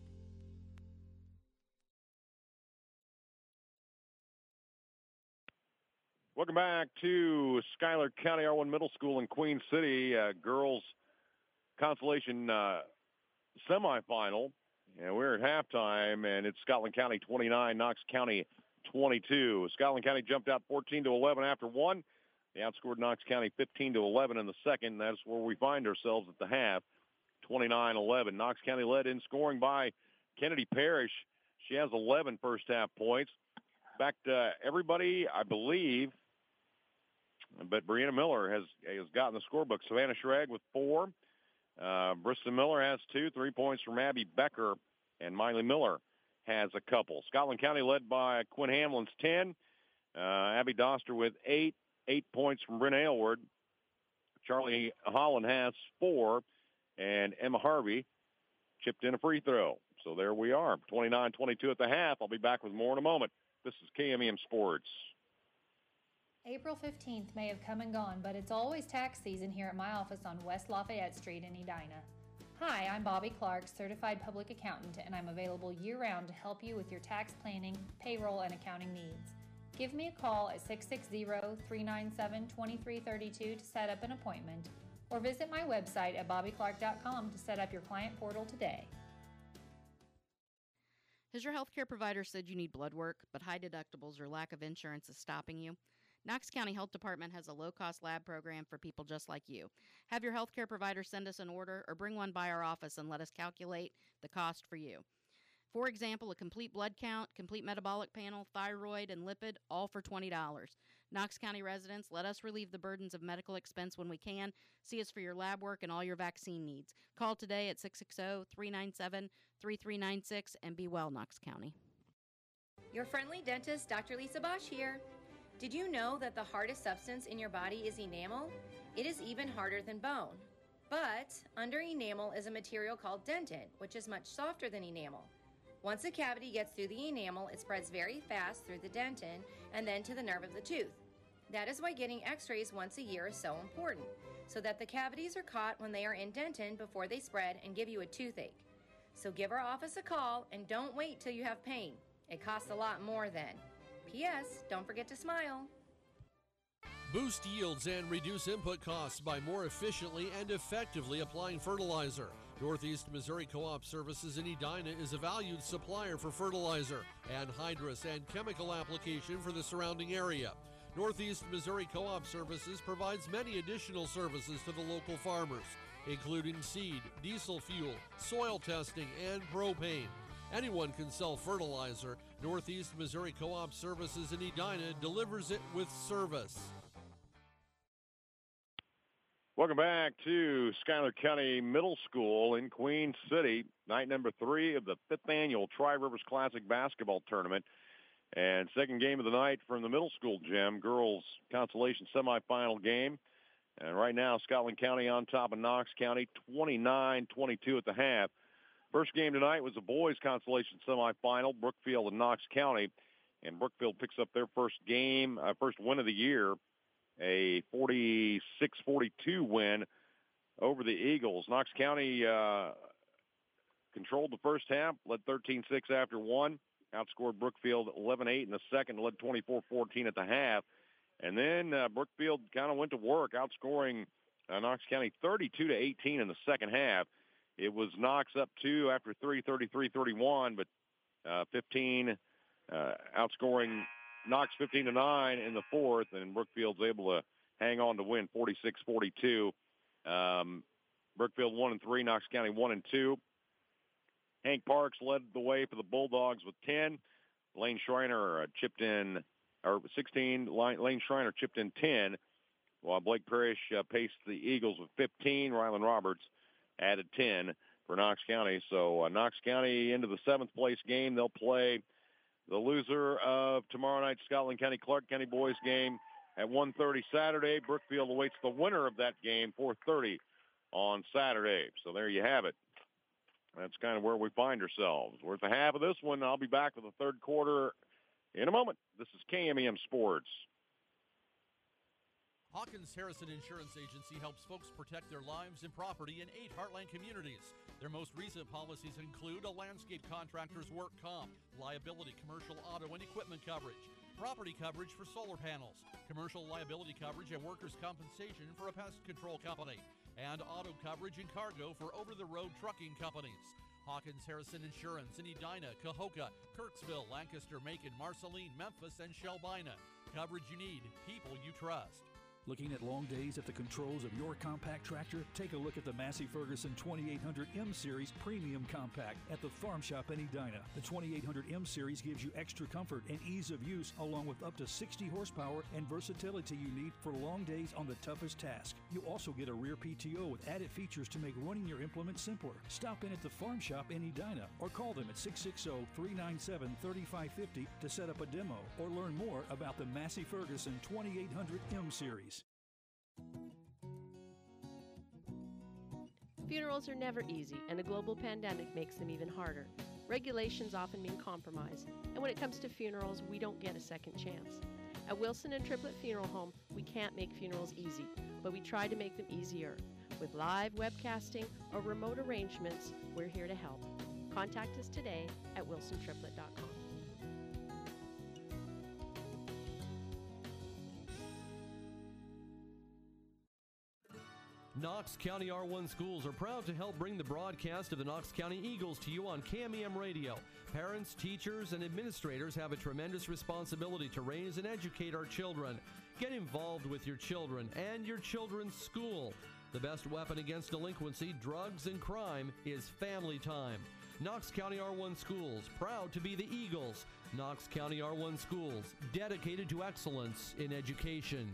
Welcome back to Schuyler County R one Middle School in Queen City. Uh, girls consolation uh, semifinal. And we're at halftime, and it's Scotland County twenty-nine, Knox County twenty-two. Scotland County jumped out fourteen to eleven after one. They outscored Knox County fifteen to eleven in the second. That's where we find ourselves at the half, twenty-nine eleven. Knox County led in scoring by Kennedy Parrish. She has eleven first-half points. Back to everybody, I believe, but Brianna Miller has has gotten the scorebook. Savannah Schrag with four. Uh, Brista Miller has two. Three points from Abby Becker. And Miley Miller has a couple. Scotland County led by Quinn Hamlin's ten. Uh, Abby Doster with eight. Eight points from Brent Aylward. Charlie Holland has four. And Emma Harvey chipped in a free throw. So there we are, twenty-nine twenty-two at the half. I'll be back with more in a moment. This is K M E M Sports. April fifteenth may have come and gone, but it's always tax season here at my office on West Lafayette Street in Edina. Hi, I'm Bobby Clark, Certified Public Accountant, and I'm available year-round to help you with your tax planning, payroll, and accounting needs. Give me a call at six six zero, three nine seven, two three three two to set up an appointment, or visit my website at bobby clark dot com to set up your client portal today. Has your healthcare provider said you need blood work, but high deductibles or lack of insurance is stopping you? Knox County Health Department has a low-cost lab program for people just like you. Have your healthcare provider send us an order or bring one by our office and let us calculate the cost for you. For example, a complete blood count, complete metabolic panel, thyroid, and lipid, all for twenty dollars. Knox County residents, let us relieve the burdens of medical expense when we can. See us for your lab work and all your vaccine needs. Call today at six six zero, three nine seven, three three nine six and be well, Knox County. Your friendly dentist, Doctor Lisa Bosch here. Did you know that the hardest substance in your body is enamel? It is even harder than bone. But under enamel is a material called dentin, which is much softer than enamel. Once a cavity gets through the enamel, it spreads very fast through the dentin and then to the nerve of the tooth. That is why getting x-rays once a year is so important, so that the cavities are caught when they are in dentin before they spread and give you a toothache. So give our office a call and don't wait till you have pain. It costs a lot more then. P S. Don't forget to smile. Boost yields and reduce input costs by more efficiently and effectively applying fertilizer. Northeast Missouri Co-op Services in Edina is a valued supplier for fertilizer, anhydrous, and chemical application for the surrounding area. Northeast Missouri Co-op Services provides many additional services to the local farmers, including seed, diesel fuel, soil testing, and propane. Anyone can sell fertilizer. Northeast Missouri Co-op Services in Edina delivers it with service. Welcome back to Schuyler County Middle School in Queen City, night number three of the fifth annual Tri-Rivers Classic Basketball Tournament. And second game of the night from the middle school gym, girls consolation semifinal game. And right now, Scotland County on top of Knox County, twenty-nine twenty-two at the half. First game tonight was the boys' consolation semifinal, Brookfield and Knox County. And Brookfield picks up their first game, uh, first win of the year, a forty-six forty-two win over the Eagles. Knox County uh, controlled the first half, led thirteen six after one, outscored Brookfield eleven eight in the second, led twenty-four fourteen at the half. And then uh, Brookfield kind of went to work, outscoring uh, Knox County thirty-two to eighteen in the second half. It was Knox up two after three, thirty-three thirty-one, but uh, fifteen, uh, outscoring Knox fifteen to nine in the fourth, and Brookfield's able to hang on to win forty-six forty-two. Um, Brookfield one and three, Knox County one and two. Hank Parks led the way for the Bulldogs with ten. Lane Schreiner uh, chipped in, or sixteen. Lane Schreiner chipped in ten, while Blake Parrish uh, paced the Eagles with fifteen. Rylan Roberts added ten for Knox County. So uh, Knox County into the seventh place game. They'll play the loser of tomorrow night's Scotland County Clark County boys game at one thirty Saturday. Brookfield awaits the winner of that game, four thirty on Saturday. So there you have it. That's kind of where we find ourselves. We're at the half of this one. I'll be back with the third quarter in a moment. This is K M E M Sports. Hawkins Harrison Insurance Agency helps folks protect their lives and property in eight Heartland communities. Their most recent policies include a landscape contractor's work comp, liability, commercial auto and equipment coverage, property coverage for solar panels, commercial liability coverage and workers' compensation for a pest control company, and auto coverage and cargo for over-the-road trucking companies. Hawkins Harrison Insurance in Edina, Cahokia, Kirksville, Lancaster, Macon, Marceline, Memphis, and Shelbina. Coverage you need, people you trust. Looking at long days at the controls of your compact tractor? Take a look at the Massey Ferguson twenty-eight hundred M Series Premium Compact at the Farm Shop in Edina. The twenty-eight hundred M Series gives you extra comfort and ease of use, along with up to sixty horsepower and versatility you need for long days on the toughest task. You also get a rear P T O with added features to make running your implement simpler. Stop in at the Farm Shop in Edina or call them at six six zero, three nine seven, three five five zero to set up a demo or learn more about the Massey Ferguson twenty-eight hundred M Series. Funerals are never easy, and a global pandemic makes them even harder. Regulations often mean compromise, and when it comes to funerals, we don't get a second chance. At Wilson and Triplet Funeral Home, we can't make funerals easy, but we try to make them easier. With live webcasting or remote arrangements, we're here to help. Contact us today at wilson triplet dot com. Knox County R one Schools are proud to help bring the broadcast of the Knox County Eagles to you on K M E M Radio. Parents, teachers, and administrators have a tremendous responsibility to raise and educate our children. Get involved with your children and your children's school. The best weapon against delinquency, drugs, and crime is family time. Knox County R one Schools, proud to be the Eagles. Knox County R one Schools, dedicated to excellence in education.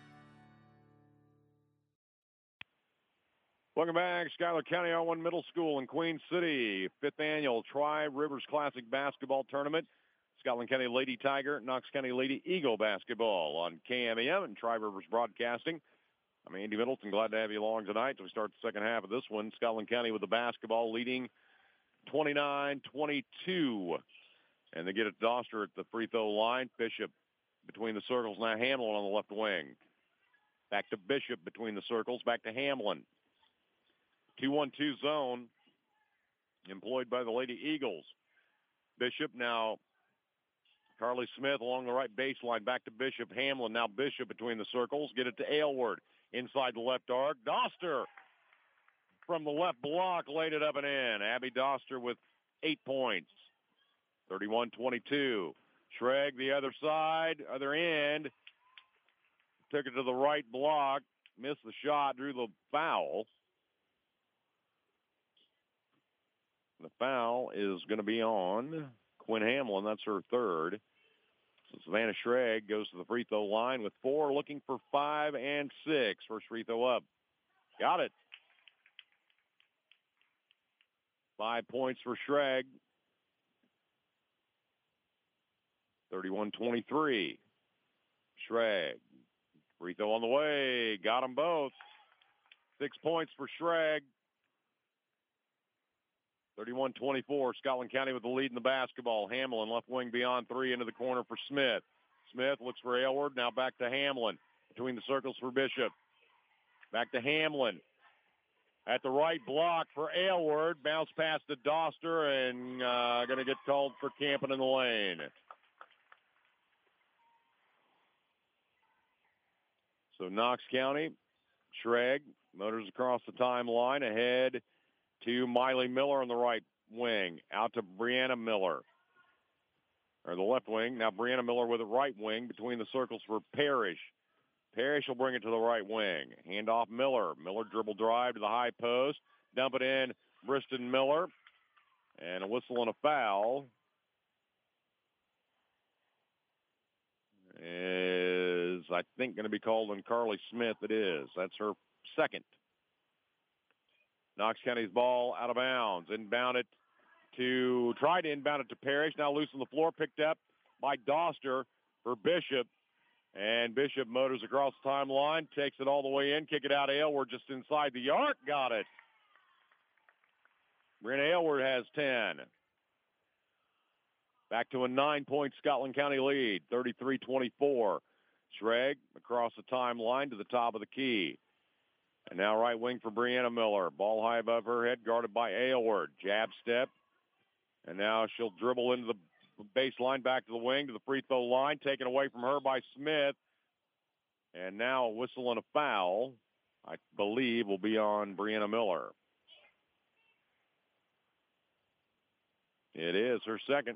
Welcome back. Schuyler County R one Middle School in Queen City. Fifth annual Tri-Rivers Classic Basketball Tournament. Scotland County Lady Tiger, Knox County Lady Eagle Basketball on K M E M and Tri-Rivers Broadcasting. I'm Andy Middleton. Glad to have you along tonight as we start the second half of this one. Scotland County with the basketball leading twenty-nine twenty-two. And they get it to Doster at the free throw line. Bishop between the circles. Now Hamlin on the left wing. Back to Bishop between the circles. Back to Hamlin. two one two zone employed by the Lady Eagles. Bishop now, Carly Smith along the right baseline, back to Bishop. Hamlin, now Bishop between the circles. Get it to Aylward inside the left arc. Doster from the left block laid it up and in. Abby Doster with eight points. thirty-one twenty-two. Schreg the other side, other end. Took it to the right block. Missed the shot, drew the foul. The foul is going to be on Quinn Hamlin. That's her third. So Savannah Schreg goes to the free throw line with four, looking for five and six. First free throw up. Got it. Five points for Schreg. thirty-one twenty-three. Schreg Free throw on the way. Got them both. Six points for Schrag. thirty-one twenty-four. Scotland County with the lead in the basketball. Hamlin left wing beyond three into the corner for Smith. Smith looks for Aylward. Now back to Hamlin. Between the circles for Bishop. Back to Hamlin. At the right block for Aylward. Bounce pass to Doster and uh, going to get called for camping in the lane. So Knox County, Schrag, motors across the timeline, ahead to Miley Miller on the right wing. Out to Brianna Miller. Or the left wing. Now Brianna Miller with the right wing between the circles for Parrish. Parrish will bring it to the right wing. Hand off Miller. Miller dribble drive to the high post. Dump it in. Briston Miller. And a whistle and a foul. Is, I think, going to be called on Carly Smith. It is. That's her second. Knox County's ball out of bounds. Inbound it to, try to inbound it to Parrish. Now loose on the floor. Picked up by Doster for Bishop. And Bishop motors across the timeline, takes it all the way in, kick it out to Aylward just inside the arc. Got it. Brent Aylward has ten. Back to a nine-point Scotland County lead, thirty-three twenty-four. Schrag across the timeline to the top of the key. And now right wing for Brianna Miller. Ball high above her head, guarded by Aylward. Jab step. And now she'll dribble into the baseline, back to the wing, to the free throw line, taken away from her by Smith. And now a whistle and a foul, I believe, will be on Brianna Miller. It is her second.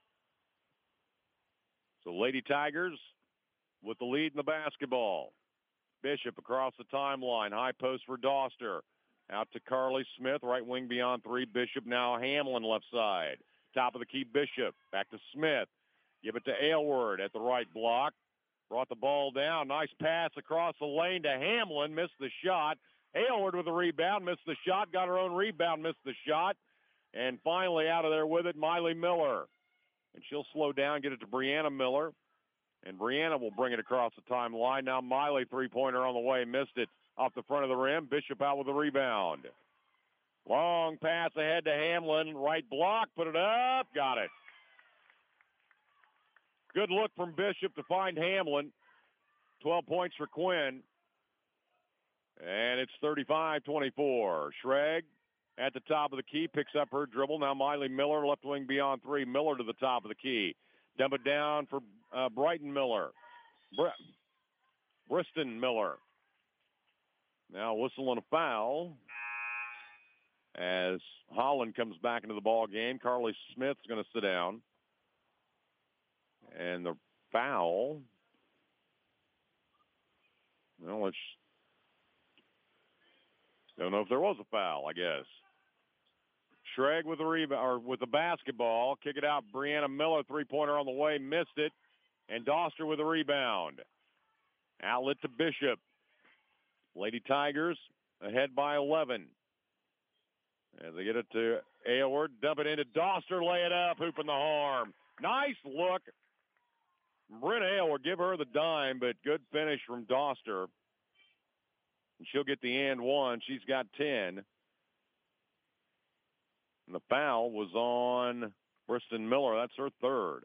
So Lady Tigers with the lead in the basketball. Bishop across the timeline, high post for Doster. Out to Carly Smith, right wing beyond three. Bishop now Hamlin left side. Top of the key, Bishop. Back to Smith. Give it to Aylward at the right block. Brought the ball down. Nice pass across the lane to Hamlin. Missed the shot. Aylward with the rebound. Missed the shot. Got her own rebound. Missed the shot. And finally out of there with it, Miley Miller. And she'll slow down, get it to Brianna Miller. And Brianna will bring it across the timeline. Now Miley, three-pointer on the way. Missed it off the front of the rim. Bishop out with the rebound. Long pass ahead to Hamlin. Right block. Put it up. Got it. Good look from Bishop to find Hamlin. twelve points for Quinn. And it's thirty-five twenty-four. Schrag at the top of the key. Picks up her dribble. Now Miley Miller, left wing beyond three. Miller to the top of the key. Dump it down for uh, Brighton Miller. Br- Briston Miller. Now whistle and a foul. As Holland comes back into the ball game, Carly Smith's going to sit down. And the foul, well, it's, don't know if there was a foul, I guess. Schrag with the rebound, or with the basketball, kick it out. Brianna Miller, three-pointer on the way, missed it. And Doster with the rebound. Outlet to Bishop. Lady Tigers ahead by eleven. As they get it to Aylward, dump it into Doster, lay it up, hooping the harm. Nice look. Brent Aylward, give her the dime, but good finish from Doster. And she'll get the and one. She's got ten. And the foul was on Briston Miller. That's her third.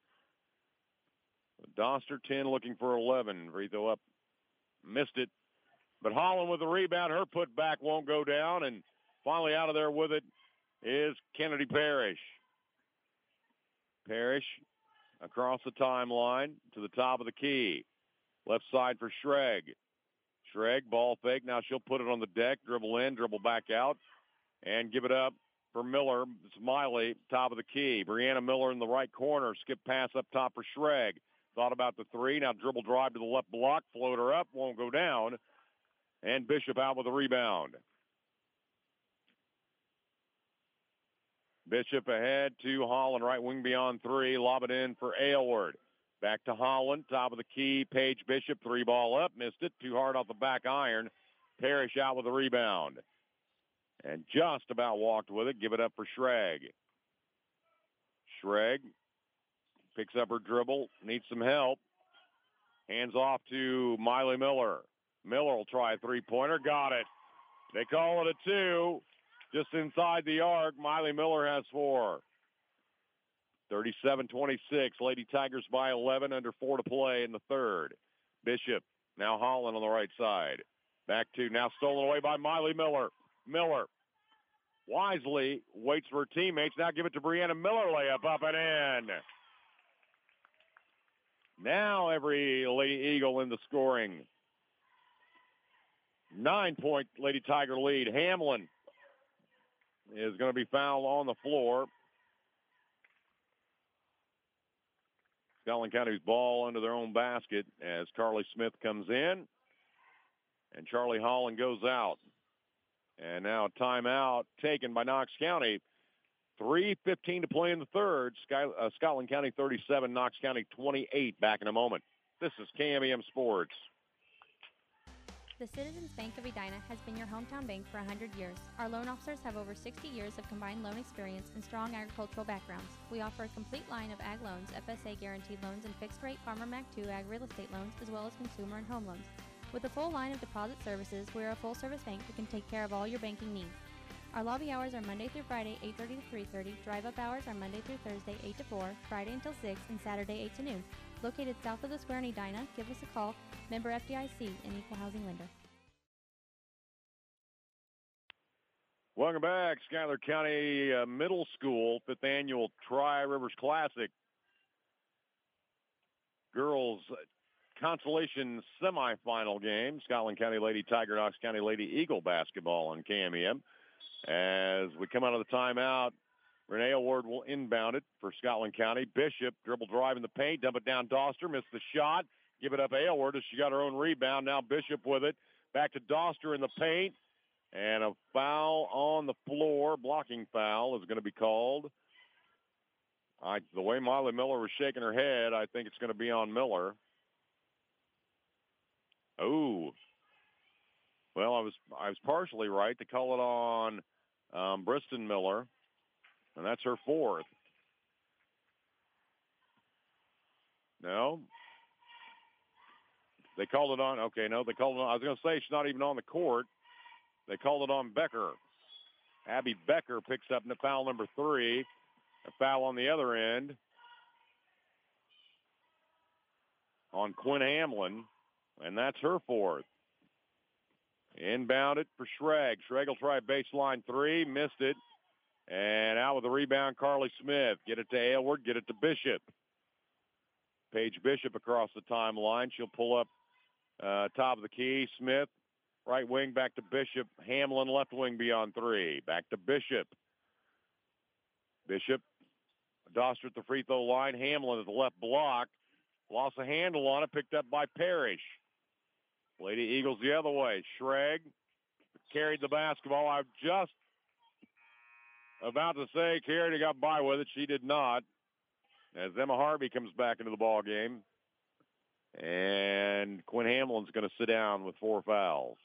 Doster, ten, looking for eleven. Free throw up. Missed it. But Holland with the rebound. Her put back won't go down. And finally out of there with it is Kennedy Parrish. Parrish across the timeline to the top of the key. Left side for Schrag. Schrag, ball fake. Now she'll put it on the deck, dribble in, dribble back out, and give it up for Miller. It's Miley, top of the key. Brianna Miller in the right corner. Skip pass up top for Schrag. Thought about the three. Now dribble drive to the left block. Floater up. Won't go down. And Bishop out with a rebound. Bishop ahead to Holland, right wing beyond three. Lob it in for Aylward. Back to Holland, top of the key. Paige Bishop, three ball up. Missed it. Too hard off the back iron. Parrish out with a rebound. And just about walked with it. Give it up for Schrag. Schrag picks up her dribble. Needs some help. Hands off to Miley Miller. Miller will try a three-pointer. Got it. They call it a two. Just inside the arc, Miley Miller has four. thirty-seven twenty-six. Lady Tigers by eleven, under four to play in the third. Bishop, now Holland on the right side. Back to, now stolen away by Miley Miller. Miller wisely waits for her teammates. Now give it to Brianna Miller. Layup up and in. Now every Lady Eagle in the scoring. Nine-point Lady Tiger lead. Hamlin is going to be fouled on the floor. Scotland County's ball under their own basket as Carly Smith comes in. And Charlie Holland goes out. And now a timeout taken by Knox County. three fifteen to play in the third. Sky, uh, Scotland County thirty-seven, Knox County twenty-eight. Back in a moment. This is K M E M Sports. The Citizens Bank of Edina has been your hometown bank for one hundred years. Our loan officers have over sixty years of combined loan experience and strong agricultural backgrounds. We offer a complete line of ag loans, F S A guaranteed loans, and fixed-rate Farmer Mac two ag real estate loans, as well as consumer and home loans. With a full line of deposit services, we are a full-service bank that can take care of all your banking needs. Our lobby hours are Monday through Friday, eight thirty to three thirty. Drive-up hours are Monday through Thursday, eight to four, Friday until six, and Saturday, eight to noon. Located south of the square in Edina, give us a call. Member F D I C, an equal housing lender. Welcome back. Schuyler County uh, Middle School, fifth annual Tri-Rivers Classic. Girls consolation semifinal game. Scotland County Lady Tiger, Knox County Lady Eagle basketball on K M E M. As we come out of the timeout, Renee Award will inbound it for Scotland County. Bishop dribble drive in the paint, dump it down Doster, missed the shot. Give it up Aylward as she got her own rebound. Now Bishop with it. Back to Doster in the paint. And a foul on the floor, blocking foul, is going to be called. I, the way Miley Miller was shaking her head, I think it's going to be on Miller. Oh. Well, I was I was partially right to call it on um, Briston Miller, and that's her fourth. No. They called it on, okay, no, they called it on, I was going to say she's not even on the court. They called it on Becker. Abby Becker picks up foul number three. A foul on the other end on Quinn Hamlin, and that's her fourth. Inbound it for Schrag. Schrag will try a baseline three, missed it, and out with the rebound, Carly Smith. Get it to Aylward, get it to Bishop. Paige Bishop across the timeline. She'll pull up uh, top of the key. Smith. Right wing back to Bishop. Hamlin left wing beyond three. Back to Bishop. Bishop. Doster at the free throw line. Hamlin at the left block. Lost a handle on it. Picked up by Parrish. Lady Eagles the other way. Schrag carried the basketball. I'm just about to say Carrier got by with it. She did not. As Emma Harvey comes back into the ball game. And Quinn Hamlin's going to sit down with four fouls.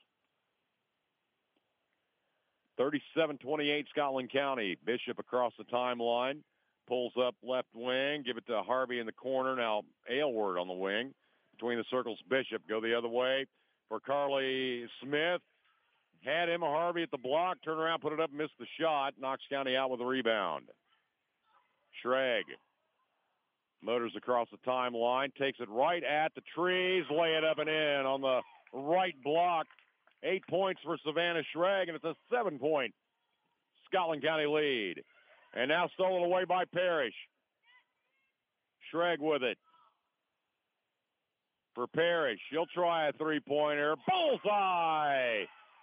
thirty-seven twenty-eight Scotland County. Bishop across the timeline. Pulls up left wing. Give it to Harvey in the corner. Now Aylward on the wing. Between the circles, Bishop. Go the other way for Carly Smith. Had Emma Harvey at the block. Turn around, put it up, missed the shot. Knox County out with the rebound. Schrag. Motors across the timeline. Takes it right at the trees. Lay it up and in on the right block. Eight points for Savannah Schrag, and it's a seven-point Scotland County lead. And now stolen away by Parrish. Schrag with it. For Parrish, she'll try a three-pointer. Bullseye!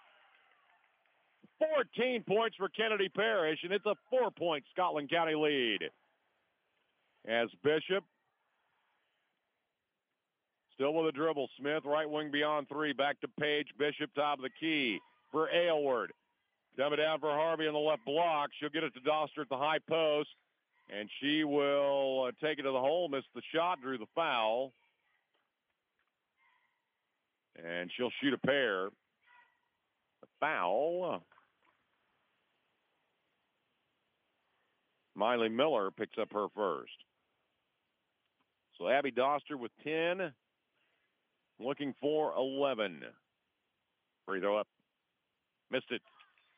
fourteen points for Kennedy Parrish, and it's a four-point Scotland County lead. As Bishop, still with a dribble. Smith, right wing beyond three. Back to Paige. Bishop, top of the key for Aylward. Dump it down for Harvey on the left block. She'll get it to Doster at the high post, and she will uh, take it to the hole. Missed the shot, drew the foul. And she'll shoot a pair. The foul. Miley Miller picks up her first. So Abby Doster with ten. looking for eleven. Free throw up. Missed it.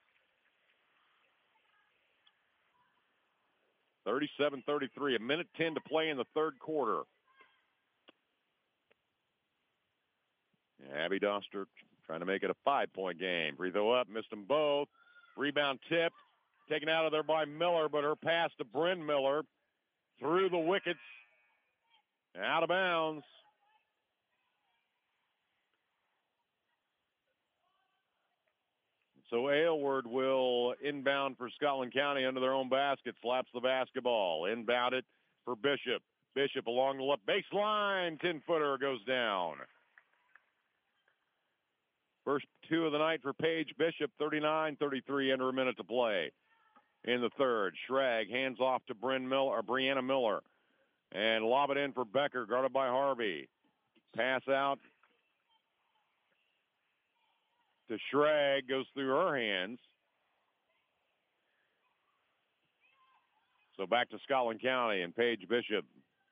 thirty-seven thirty-three, a minute ten to play in the third quarter. Abby Doster trying to make it a five-point game. Free throw up, missed them both. Rebound tipped, taken out of there by Miller, but her pass to Bryn Miller through the wickets, out of bounds. So Aylward will inbound for Scotland County under their own basket, slaps the basketball. Inbound it for Bishop. Bishop along the left baseline, ten-footer goes down. First two of the night for Paige Bishop, thirty-nine thirty-three, under a minute to play in the third. Schrag hands off to Bryn Miller, or Brianna Miller, and lob it in for Becker, guarded by Harvey. Pass out to Schrag, goes through her hands. So back to Scotland County, and Paige Bishop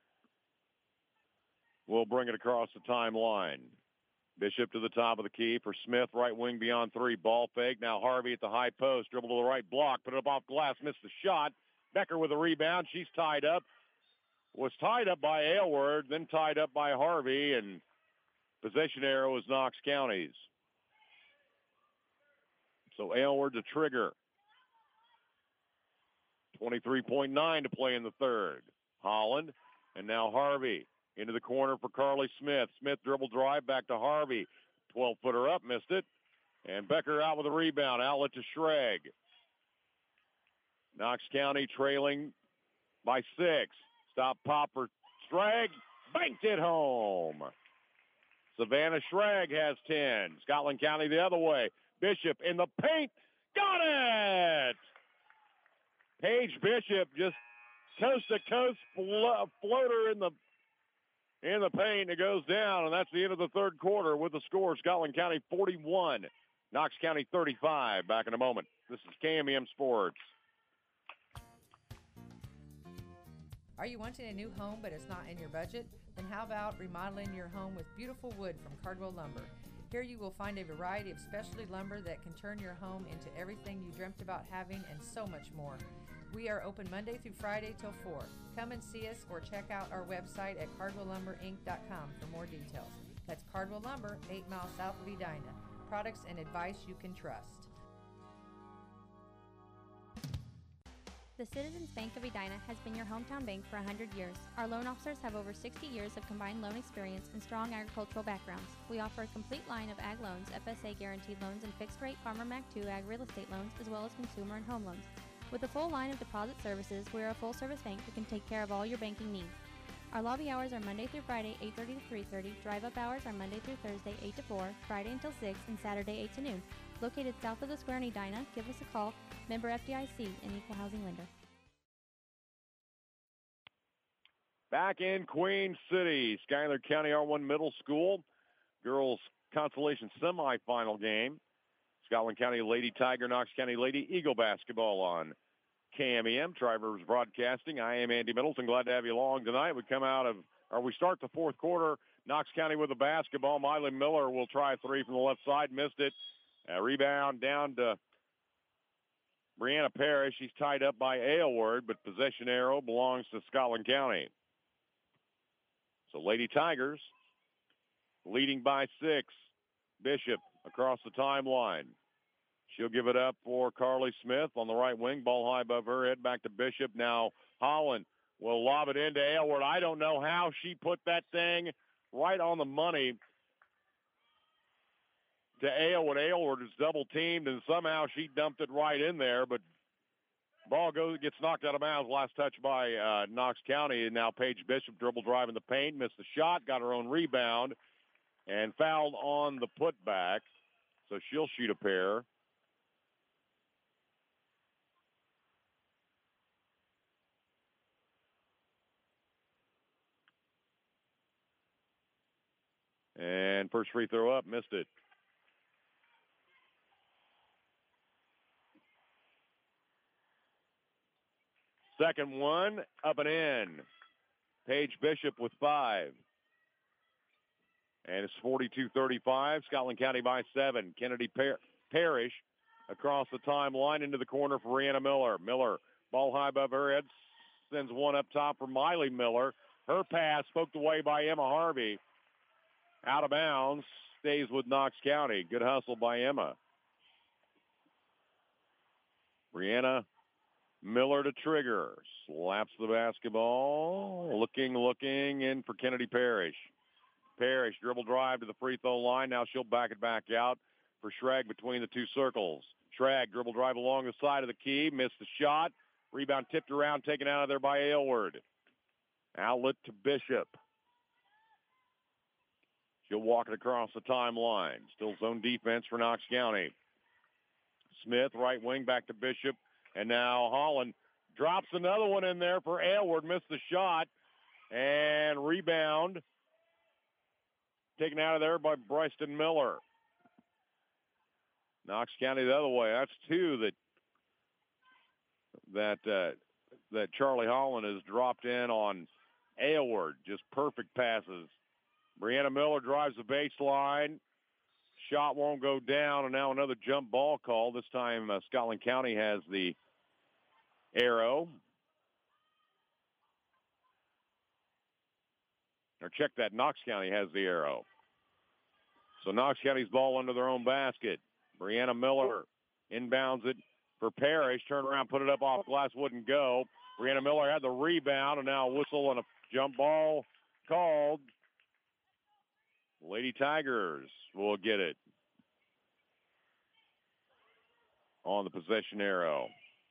will bring it across the timeline. Bishop to the top of the key for Smith, right wing beyond three. Ball fake. Now Harvey at the high post. Dribble to the right block. Put it up off glass. Missed the shot. Becker with a rebound. She's tied up. Was tied up by Aylward, then tied up by Harvey, and possession arrow is Knox County's. So Aylward to trigger. twenty-three point nine to play in the third. Holland, and now Harvey. Into the corner for Carly Smith. Smith dribble drive back to Harvey. twelve-footer up, missed it. And Becker out with a rebound. Outlet to Schrag. Knox County trailing by six. Stop pop for Schrag. Banked it home. Savannah Schrag has ten. Scotland County the other way. Bishop in the paint. Got it! Paige Bishop just coast-to-coast flo- floater in the In the paint, it goes down, and that's the end of the third quarter with the score. Scotland County forty-one, Knox County thirty-five. Back in a moment. This is K M E M Sports. Are you wanting a new home but it's not in your budget? Then how about remodeling your home with beautiful wood from Cardwell Lumber? Here you will find a variety of specialty lumber that can turn your home into everything you dreamt about having and so much more. We are open Monday through Friday till four. Come and see us or check out our website at cardwell lumber inc dot com for more details. That's Cardwell Lumber, eight miles south of Edina. Products and advice you can trust. The Citizens Bank of Edina has been your hometown bank for one hundred years. Our loan officers have over sixty years of combined loan experience and strong agricultural backgrounds. We offer a complete line of ag loans, F S A guaranteed loans, and fixed rate Farmer Mac two ag real estate loans, as well as consumer and home loans. With a full line of deposit services, we are a full-service bank that can take care of all your banking needs. Our lobby hours are Monday through Friday, eight thirty to three thirty. Drive-up hours are Monday through Thursday, eight to four, Friday until six, and Saturday, eight to noon. Located south of the square in Edina, give us a call. Member F D I C, an equal housing lender. Back in Queen City, Schuyler County R one Middle School. Girls Consolation semifinal game. Scotland County Lady Tiger, Knox County Lady Eagle basketball on K M E M. Tri-Rivers Broadcasting. I am Andy Middleton. Glad to have you along tonight. We come out of, or we start the fourth quarter. Knox County with the basketball. Miley Miller will try a three from the left side. Missed it. A rebound down to Brianna Parrish. She's tied up by Aylward, but possession arrow belongs to Scotland County. So Lady Tigers leading by six. Bishop across the timeline. She'll give it up for Carly Smith on the right wing. Ball high above her head. Back to Bishop. Now Holland will lob it into Aylward. I don't know how she put that thing right on the money to Aylward. Aylward is double teamed, and somehow she dumped it right in there. But ball goes, gets knocked out of bounds. Last touch by uh, Knox County. And now Paige Bishop dribble drive in the paint. Missed the shot. Got her own rebound. And fouled on the putback. So she'll shoot a pair. And first free throw up, missed it. Second one, up and in. Paige Bishop with five. And it's forty-two thirty-five. Scotland County by seven. Kennedy Par- Parrish across the timeline into the corner for Brianna Miller. Miller, ball high above her head, sends one up top for Miley Miller. Her pass poked away by Emma Harvey. Out of bounds, stays with Knox County. Good hustle by Emma. Brianna Miller to trigger. Slaps the basketball. Looking, looking in for Kennedy Parrish. Parrish, dribble drive to the free throw line. Now she'll back it back out for Schrag between the two circles. Schrag, dribble drive along the side of the key. Missed the shot. Rebound tipped around, taken out of there by Aylward. Outlet to Bishop. She'll walk it across the timeline. Still zone defense for Knox County. Smith, right wing, back to Bishop. And now Holland drops another one in there for Aylward. Missed the shot. And rebound taken out of there by Bryson Miller. Knox County the other way. That's two that that uh, that Charlie Holland has dropped in on Aylward. Just perfect passes. Brianna Miller drives the baseline. Shot won't go down, and now another jump ball call. This time uh, Scotland County has the arrow. Or check that, Knox County has the arrow. So Knox County's ball under their own basket. Brianna Miller inbounds it for Parrish. Turn around, put it up off glass, wouldn't go. Brianna Miller had the rebound, and now a whistle and a jump ball called. Lady Tigers will get it on the possession arrow.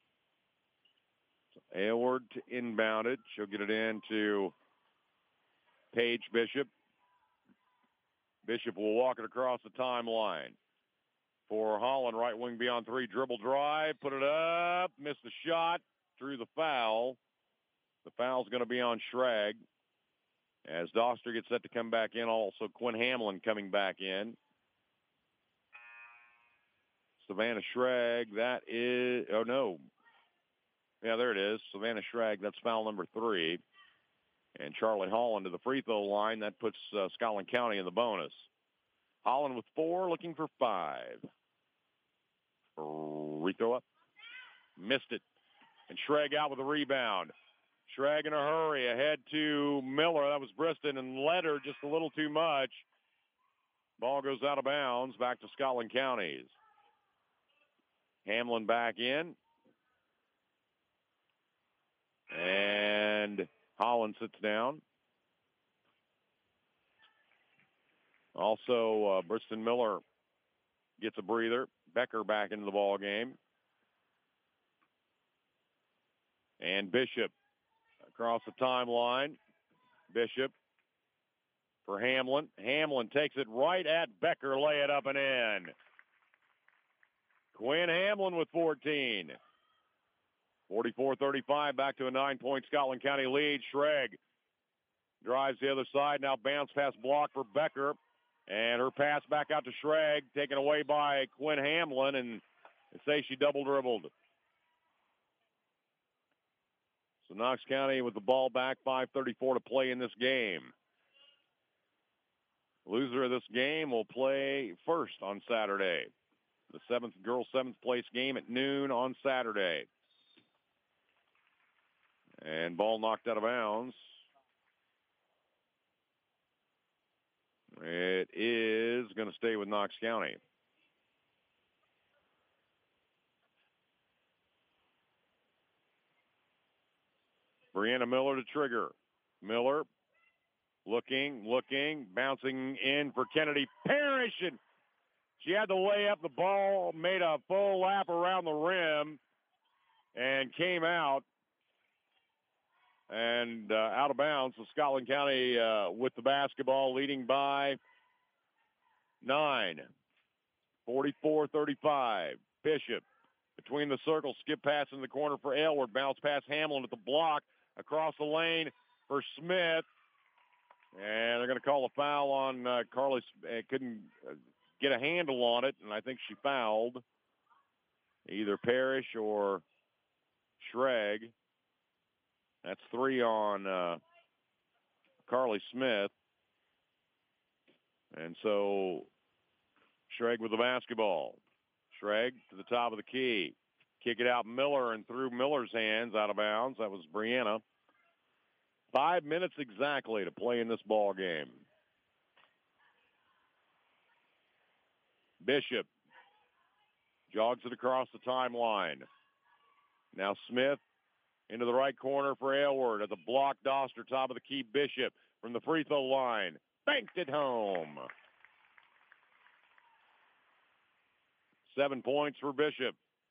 So Aylward to inbound it. She'll get it into Paige Bishop. Bishop will walk it across the timeline for Holland. Right wing beyond three. Dribble drive. Put it up. Missed the shot. Drew the foul. The foul's going to be on Schrag. As Doster gets set to come back in, also Quinn Hamlin coming back in. Savannah Schrag, that is, oh no. Yeah, there it is. Savannah Schrag, that's foul number three. And Charlie Holland to the free throw line. That puts uh, Scotland County in the bonus. Holland with four, looking for five. Free throw up. Missed it. And Schrag out with a rebound. Schrag in a hurry, ahead to Miller. That was Briston, and led her just a little too much. Ball goes out of bounds, back to Scotland County's. Hamlin back in. And Holland sits down. Also, uh, Briston Miller gets a breather. Becker back into the ball game. And Bishop across the timeline. Bishop for Hamlin. Hamlin takes it right at Becker, lay it up and in. Quinn Hamlin with fourteen. forty-four thirty-five, back to a nine-point Scotland County lead. Schrag drives the other side. Now bounce pass block for Becker. And her pass back out to Schrag, taken away by Quinn Hamlin, and they say she double dribbled. So Knox County with the ball back, five thirty-four to play in this game. Loser of this game will play first on Saturday. The seventh girls seventh place game at noon on Saturday. And ball knocked out of bounds. It is going to stay with Knox County. Brianna Miller to trigger. Miller looking, looking, bouncing in for Kennedy Parrish, and she had to lay up the ball, made a full lap around the rim, and came out. And uh, out of bounds, so Scotland County uh, with the basketball, leading by nine. forty-four thirty-five. Bishop between the circles, skip pass in the corner for Aylward. Bounce pass Hamlin at the block. Across the lane for Smith. And they're going to call a foul on uh, Carly. Uh, couldn't uh, get a handle on it, and I think she fouled either Parrish or Schrag. That's three on uh, Carly Smith. And so Schrag with the basketball. Schrag to the top of the key. Kick it out Miller and through Miller's hands out of bounds. That was Brianna. Five minutes exactly to play in this ball game. Bishop jogs it across the timeline. Now Smith into the right corner for Aylward. At the block, Doster, top of the key, Bishop from the free throw line. Banked it home. Seven points for Bishop.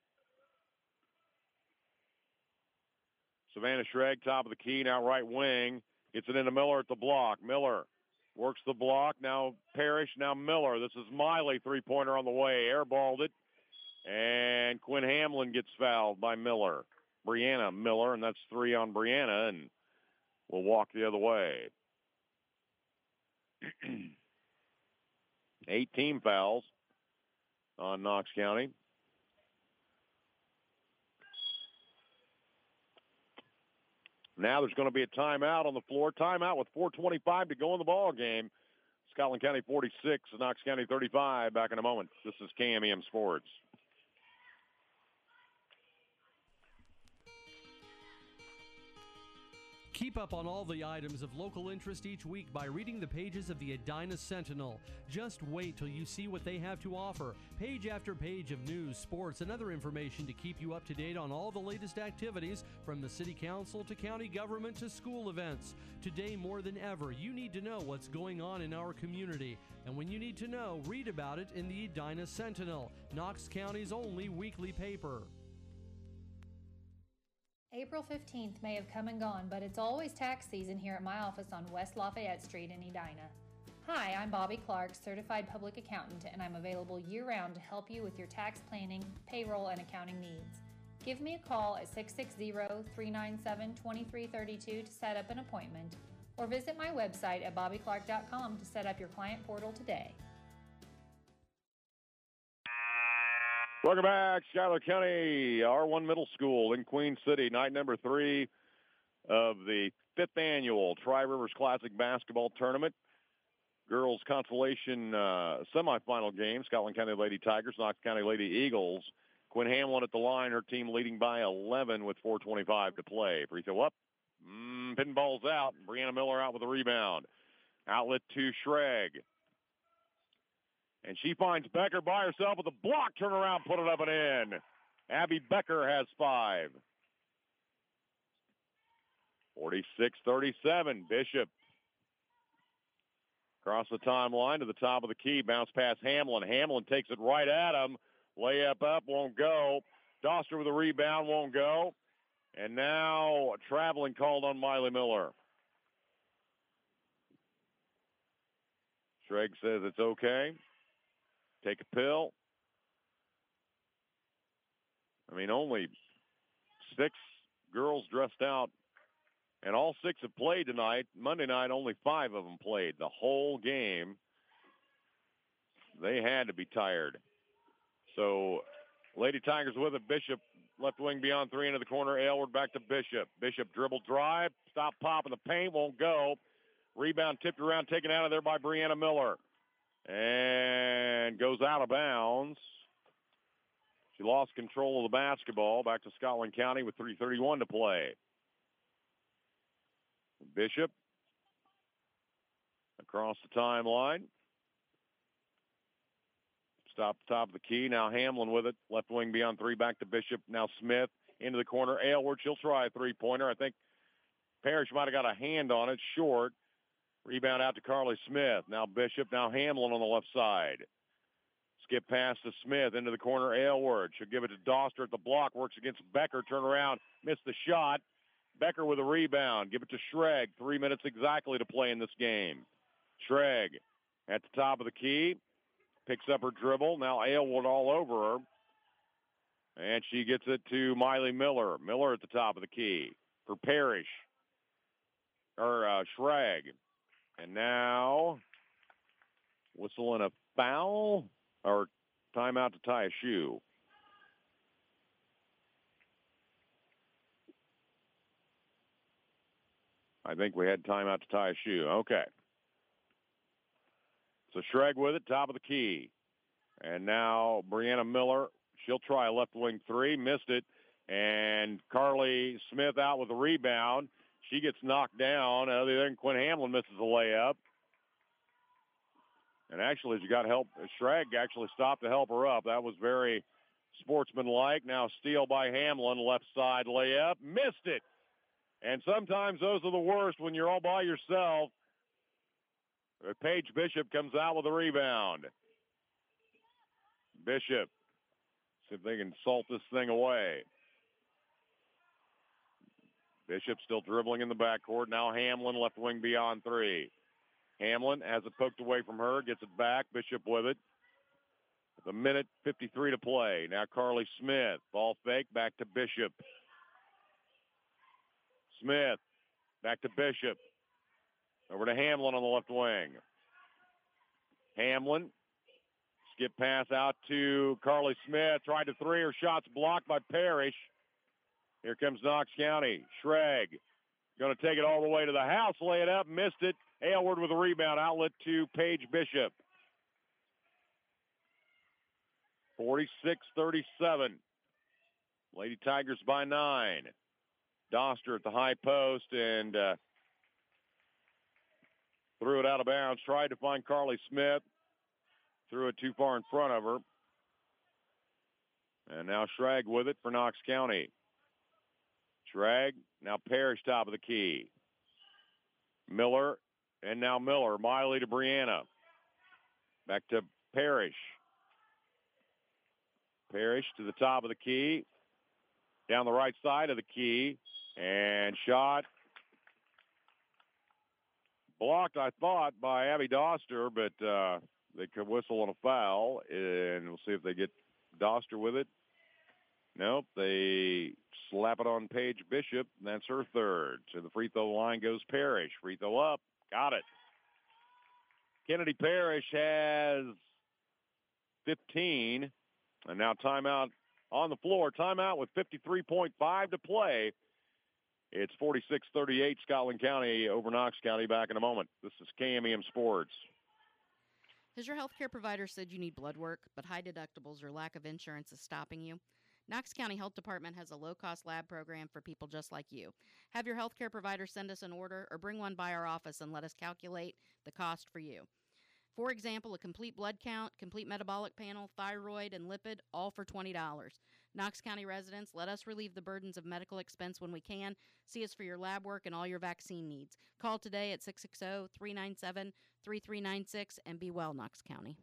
Savannah Schrag, top of the key, now right wing. Gets it into Miller at the block. Miller works the block. Now Parrish, now Miller. This is Miley, three-pointer on the way. Airballed it. And Quinn Hamlin gets fouled by Miller. Brianna Miller, and that's three on Brianna, and we'll walk the other way. Eight team fouls on Knox County. Now there's going to be a timeout on the floor. Timeout with four twenty-five to go in the ball game. Scotland County forty-six, Knox County thirty-five. Back in a moment. This is K M E M Sports. Keep up on all the items of local interest each week by reading the pages of the Edina Sentinel. Just wait till you see what they have to offer. Page after page of news, sports, and other information to keep you up to date on all the latest activities from the city council to county government to school events. Today more than ever, you need to know what's going on in our community. And when you need to know, read about it in the Edina Sentinel, Knox County's only weekly paper. April fifteenth may have come and gone, but it's always tax season here at my office on West Lafayette Street in Edina. Hi, I'm Bobby Clark, Certified Public Accountant, and I'm available year-round to help you with your tax planning, payroll, and accounting needs. Give me a call at six six zero, three nine seven, two three three two to set up an appointment, or visit my website at bobby clark dot com to set up your client portal today. Welcome back, Schuyler County R one Middle School in Queen City, night number three of the fifth annual Tri-Rivers Classic Basketball Tournament. Girls consolation uh, semifinal game, Scotland County Lady Tigers, Knox County Lady Eagles. Quinn Hamlin at the line, her team leading by eleven with four twenty-five to play. Free throw up, mm, pinball's out. Brianna Miller out with a rebound. Outlet to Schrag. And she finds Becker by herself with a block, turn around, put it up and in. Abby Becker has five. forty-six thirty-seven, Bishop. Across the timeline to the top of the key, bounce past Hamlin. Hamlin takes it right at him. Layup up, won't go. Doster with a rebound, won't go. And now a traveling called on Miley Miller. Schrag says it's okay. Take a pill. I mean, only six girls dressed out, and all six have played tonight. Monday night, only five of them played the whole game. They had to be tired. So, Lady Tigers with it. Bishop, left wing beyond three into the corner. Aylward back to Bishop. Bishop dribble drive. Stop popping the paint. Won't go. Rebound tipped around, taken out of there by Brianna Miller. And goes out of bounds. She lost control of the basketball. Back to Scotland County with three thirty-one to play. Bishop across the timeline. Stop the top of the key. Now Hamlin with it. Left wing beyond three. Back to Bishop. Now Smith into the corner. Aylward, she'll try a three-pointer. I think Parrish might have got a hand on it. Short. Rebound out to Carly Smith. Now Bishop, now Hamlin on the left side. Skip pass to Smith into the corner. Aylward. She'll give it to Doster at the block. Works against Becker. Turn around. Missed the shot. Becker with a rebound. Give it to Schrag. Three minutes exactly to play in this game. Schrag at the top of the key. Picks up her dribble. Now Aylward all over her. And she gets it to Miley Miller. Miller at the top of the key for Parrish. Or uh, Schrag. And now, whistle and a foul, or timeout to tie a shoe. I think we had timeout to tie a shoe. Okay. So Schrag with it, top of the key. And now Brianna Miller, she'll try a left wing three, missed it. And Carly Smith out with a rebound. She gets knocked down. Other than Quinn Hamlin misses a layup. And actually, she got help. Schrag actually stopped to help her up. That was very sportsmanlike. Now steal by Hamlin, left side layup. Missed it. And sometimes those are the worst when you're all by yourself. Paige Bishop comes out with a rebound. Bishop, see if they can salt this thing away. Bishop still dribbling in the backcourt. Now Hamlin, left wing beyond three. Hamlin has it poked away from her, gets it back. Bishop with it. With a minute fifty-three to play. Now Carly Smith, ball fake, back to Bishop. Smith, back to Bishop. Over to Hamlin on the left wing. Hamlin, skip pass out to Carly Smith. Tried to three, her shot's blocked by Parrish. Here comes Knox County. Schrag going to take it all the way to the house, lay it up, missed it. Aylward with a rebound, outlet to Paige Bishop. forty-six thirty-seven. Lady Tigers by nine. Doster at the high post and uh, threw it out of bounds. Tried to find Carly Smith. Threw it too far in front of her. And now Schrag with it for Knox County. Schrag, now Parrish top of the key. Miller, and now Miller. Miley to Brianna. Back to Parrish. Parrish to the top of the key. Down the right side of the key. And shot. Blocked, I thought, by Abby Doster, but uh, they could whistle on a foul. And we'll see if they get Doster with it. Nope, they slap it on Paige Bishop, and that's her third. To the free throw line goes Parrish. Free throw up. Got it. Kennedy Parrish has fifteen. And now timeout on the floor. Timeout with fifty-three point five to play. It's forty-six thirty-eight Scotland County over Knox County. Back in a moment. This is K M E M Sports. Has your healthcare provider said you need blood work, but high deductibles or lack of insurance is stopping you? Knox County Health Department has a low-cost lab program for people just like you. Have your healthcare provider send us an order or bring one by our office and let us calculate the cost for you. For example, a complete blood count, complete metabolic panel, thyroid, and lipid, all for twenty dollars. Knox County residents, let us relieve the burdens of medical expense when we can. See us for your lab work and all your vaccine needs. Call today at six six zero, three nine seven, three three nine six and be well, Knox County.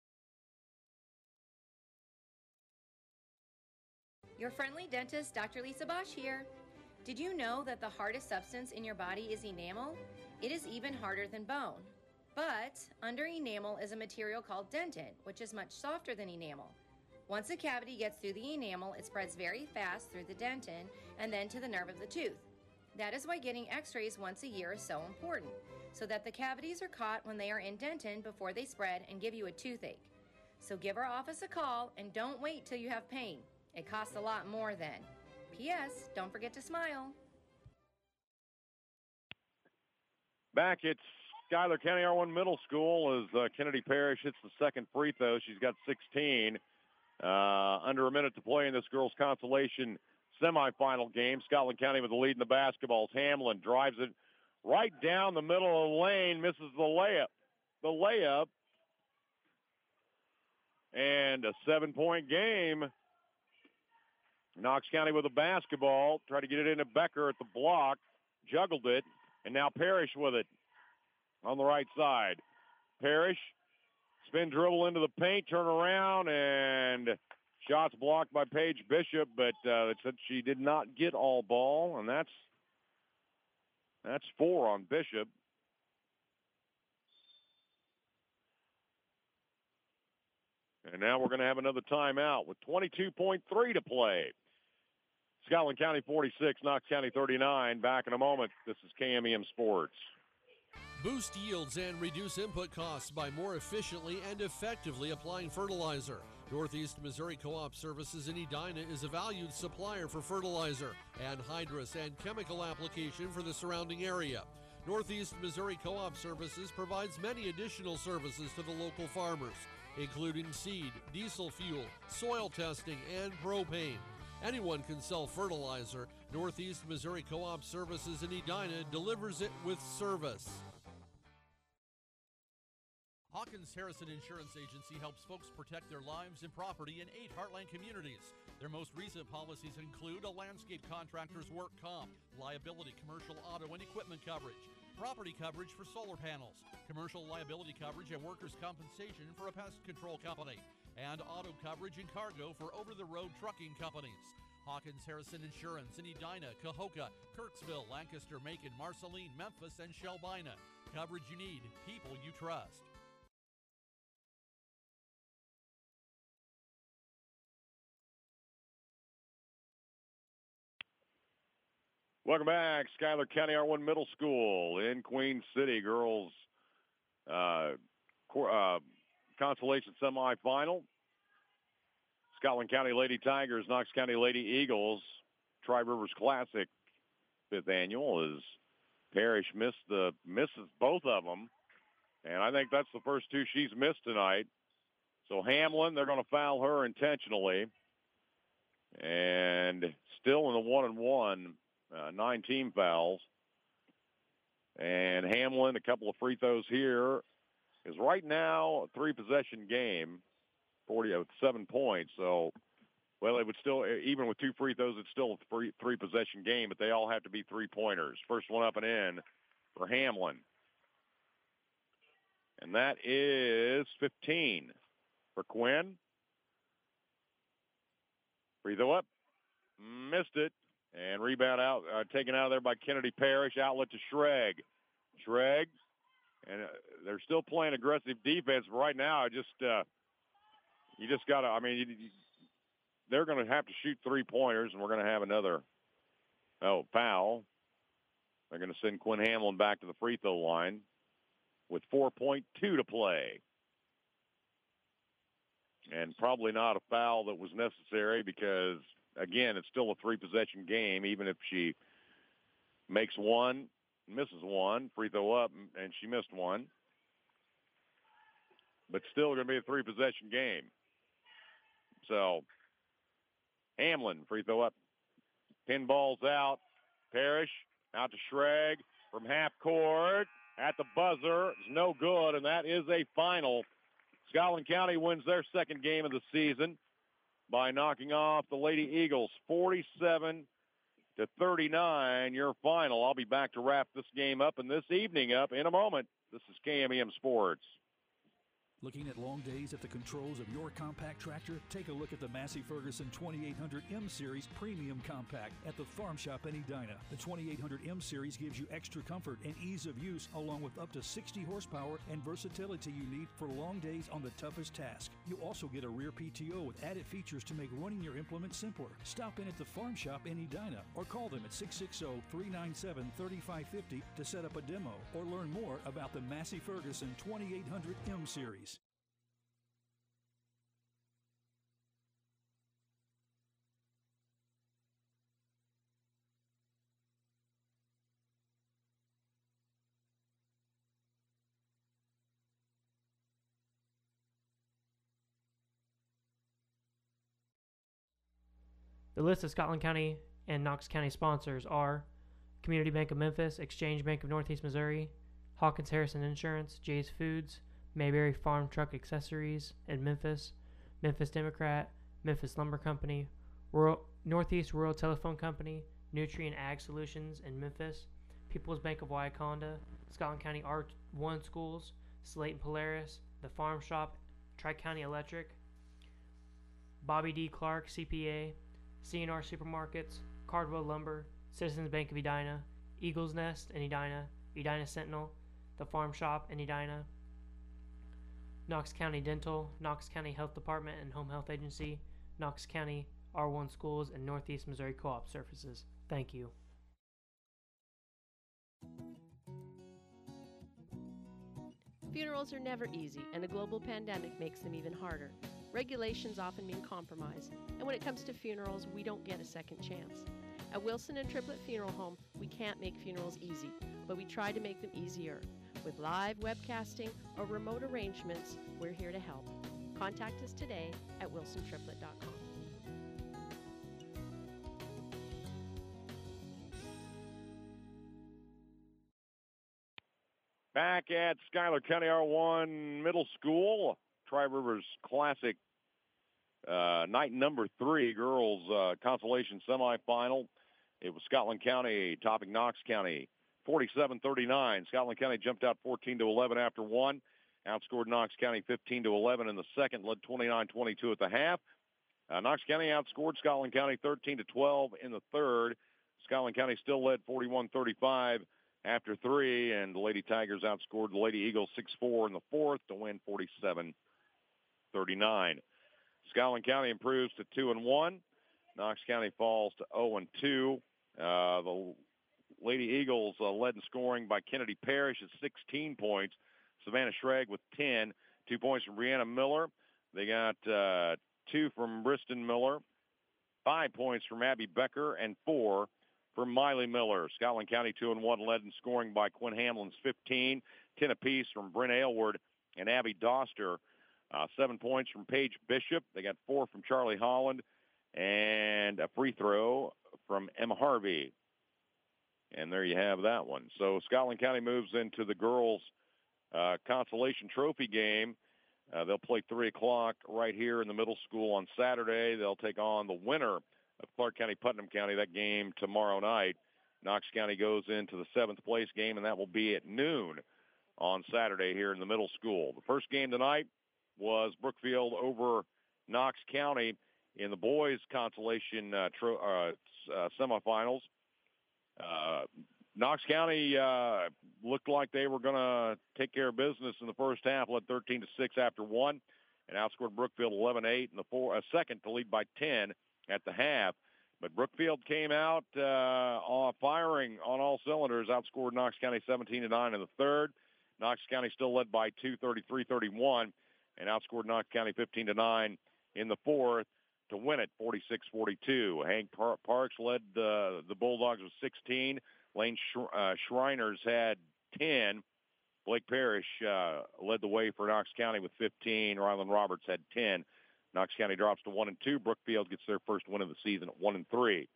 Your friendly dentist, Doctor Lisa Bosch here. Did you know that the hardest substance in your body is enamel? It is even harder than bone. But under enamel is a material called dentin, which is much softer than enamel. Once a cavity gets through the enamel, it spreads very fast through the dentin and then to the nerve of the tooth. That is why getting x-rays once a year is so important, so that the cavities are caught when they are in dentin before they spread and give you a toothache. So give our office a call and don't wait till you have pain. It costs a lot more then. P S. Don't forget to smile. Back at Schuyler County R one Middle School as uh, Kennedy Parrish hits the second free throw. She's got sixteen. Uh, under a minute to play in this girls' consolation semifinal game. Scotland County with the lead in the basketballs. Hamlin drives it right down the middle of the lane, misses the layup. The layup. And a seven-point game. Knox County with the basketball. Try to get it into Becker at the block. Juggled it. And now Parrish with it on the right side. Parrish, spin dribble into the paint, turn around, and shots blocked by Paige Bishop, but uh, it said she did not get all ball, and that's that's four on Bishop. And now we're going to have another timeout with twenty-two point three to play. Scotland County forty-six, Knox County thirty-nine. Back in a moment. This is K M E M Sports. Boost yields and reduce input costs by more efficiently and effectively applying fertilizer. Northeast Missouri Co-op Services in Edina is a valued supplier for fertilizer, anhydrous, and chemical application for the surrounding area. Northeast Missouri Co-op Services provides many additional services to the local farmers, including seed, diesel fuel, soil testing, and propane. Anyone can sell fertilizer. Northeast Missouri Co-op Services in Edina delivers it with service. Hawkins Harrison Insurance Agency helps folks protect their lives and property in eight Heartland communities. Their most recent policies include a landscape contractor's work comp, liability, commercial auto and equipment coverage, property coverage for solar panels, commercial liability coverage and workers' compensation for a pest control company, and auto coverage and cargo for over-the-road trucking companies. Hawkins Harrison Insurance in Edina, Cahokia, Kirksville, Lancaster, Macon, Marceline, Memphis, and Shelbina. Coverage you need, people you trust. Welcome back. Schuyler County R one Middle School in Queen City. Girls uh, uh, consolation semifinal. Scotland County Lady Tigers, Knox County Lady Eagles. Tri-Rivers Classic fifth annual as Parrish missed the misses both of them. And I think that's the first two she's missed tonight. So Hamlin, they're going to foul her intentionally. And still in the one and one. Uh, nine team fouls. And Hamlin, a couple of free throws here, is right now a three-possession game, forty with seven points. So, well, it would still, even with two free throws, it's still a three, three-possession game, but they all have to be three-pointers. First one up and in for Hamlin. And that is fifteen for Quinn. Free throw up. Missed it. And rebound out, uh, taken out of there by Kennedy Parrish. Outlet to Schreg. Schreg, and uh, they're still playing aggressive defense. But right now, I just uh, you just got to. I mean, you, you, they're going to have to shoot three pointers, and we're going to have another oh foul. They're going to send Quinn Hamlin back to the free throw line with four point two to play, and probably not a foul that was necessary because. Again, it's still a three-possession game, even if she makes one, misses one, free throw up, and she missed one. But still going to be a three-possession game. So, Hamlin, free throw up. Pinball's out. Parrish out to Schreg from half court. At the buzzer, it's no good, and that is a final. Scotland County wins their second game of the season by knocking off the Lady Eagles forty-seven to thirty-nine, your final. I'll be back to wrap this game up and this evening up in a moment. This is K M E M Sports. Looking at long days at the controls of your compact tractor? Take a look at the Massey Ferguson twenty-eight hundred M Series Premium Compact at the Farm Shop in Edina. The twenty-eight hundred M Series gives you extra comfort and ease of use, along with up to sixty horsepower and versatility you need for long days on the toughest task. You also get a rear P T O with added features to make running your implement simpler. Stop in at the Farm Shop in Edina or call them at six six zero, three nine seven, three five five zero to set up a demo or learn more about the Massey Ferguson twenty-eight hundred M Series. The list of Scotland County and Knox County sponsors are Community Bank of Memphis, Exchange Bank of Northeast Missouri, Hawkins Harrison Insurance, Jay's Foods, Mayberry Farm Truck Accessories in Memphis, Memphis Democrat, Memphis Lumber Company, Rural, Northeast Rural Telephone Company, Nutrient Ag Solutions in Memphis, People's Bank of Waiconda, Scotland County R one Schools, Slate and Polaris, The Farm Shop, Tri-County Electric, Bobby D. Clark, C P A, C and R Supermarkets, Cardwell Lumber, Citizens Bank of Edina, Eagles Nest in Edina, Edina Sentinel, The Farm Shop in Edina, Knox County Dental, Knox County Health Department and Home Health Agency, Knox County R one Schools, and Northeast Missouri Co-op Services. Thank you. Funerals are never easy, and a global pandemic makes them even harder. Regulations often mean compromise, and when it comes to funerals, we don't get a second chance. At Wilson and Triplett Funeral Home, we can't make funerals easy. but we try to make them easier. With live webcasting or remote arrangements, we're here to help. Contact us today at wilson triplet dot com. Back at Schuyler County R one Middle School, Tri-Rivers Classic uh, night number three, girls uh, consolation semifinal. It was Scotland County topping Knox County forty-seven thirty-nine. Scotland County jumped out fourteen to eleven after one. Outscored Knox County fifteen to eleven in the second, led twenty-nine twenty-two at the half. Uh, Knox County outscored Scotland County thirteen to twelve in the third. Scotland County still led forty-one thirty-five after three, and the Lady Tigers outscored the Lady Eagles six four in the fourth to win forty-seven thirty-nine. Scotland County improves to two and one. Knox County falls to oh and two. Uh, the Lady Eagles uh, led in scoring by Kennedy Parrish at sixteen points. Savannah Schrag with ten. Two points from Brianna Miller. They got uh, two from Briston Miller. Five points from Abby Becker and four from Miley Miller. Scotland County two and one led in scoring by Quinn Hamlin's fifteen. ten apiece from Brent Aylward and Abby Doster. Uh, seven points from Paige Bishop. They got four from Charlie Holland and a free throw from Emma Harvey. And there you have that one. So Scotland County moves into the girls' uh, consolation trophy game. Uh, they'll play three o'clock right here in the middle school on Saturday. They'll take on the winner of Clark County, Putnam County, that game tomorrow night. Knox County goes into the seventh place game, and that will be at noon on Saturday here in the middle school. The first game tonight was Brookfield over Knox County in the boys' consolation uh, tro- uh, uh, semifinals. Uh, Knox County uh, looked like they were going to take care of business in the first half, led thirteen to six after one, and outscored Brookfield eleven eight in the four, uh, second to lead by ten at the half. But Brookfield came out uh, on firing on all cylinders, outscored Knox County seventeen to nine in the third. Knox County still led by two, thirty-three thirty-one, and outscored Knox County fifteen to nine in the fourth to win it forty-six forty-two. Hank Par- Parks led uh, the Bulldogs with sixteen. Lane Sh- uh, Shriners had ten. Blake Parrish uh, led the way for Knox County with fifteen. Ryland Roberts had ten. Knox County drops to one and two. Brookfield gets their first win of the season at one and three.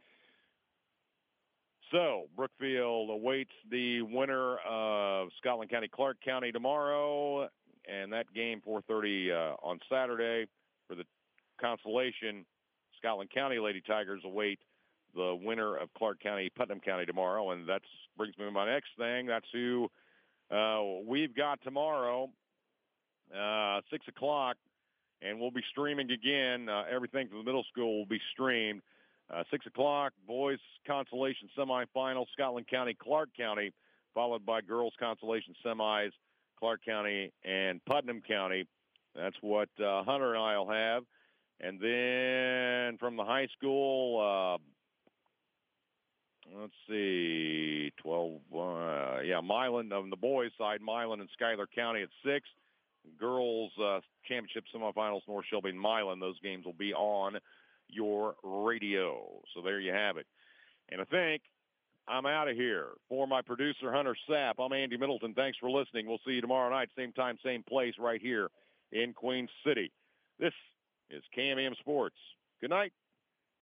So Brookfield awaits the winner of Scotland County, Clark County tomorrow, and that game four thirty uh, on Saturday for the consolation. Scotland County Lady Tigers await the winner of Clark County, Putnam County tomorrow, and that brings me to my next thing. That's who uh, we've got tomorrow, uh, six o'clock. And we'll be streaming again. Uh, everything from the middle school will be streamed. Uh, six o'clock, boys consolation semifinal, Scotland County, Clark County, followed by girls consolation semis, Clark County and Putnam County. That's what uh, Hunter and I will have. And then from the high school, uh, let's see, twelve, uh, yeah, Milan on the boys' side, Milan and Schuyler County at six. Girls uh, championship semifinals, North Shelby and Milan. Those games will be on your radio. So there you have it. And I think I'm out of here. For my producer, Hunter Sapp, I'm Andy Middleton. Thanks for listening. We'll see you tomorrow night, same time, same place, right here in Queen City. This is K M M Sports. Good night.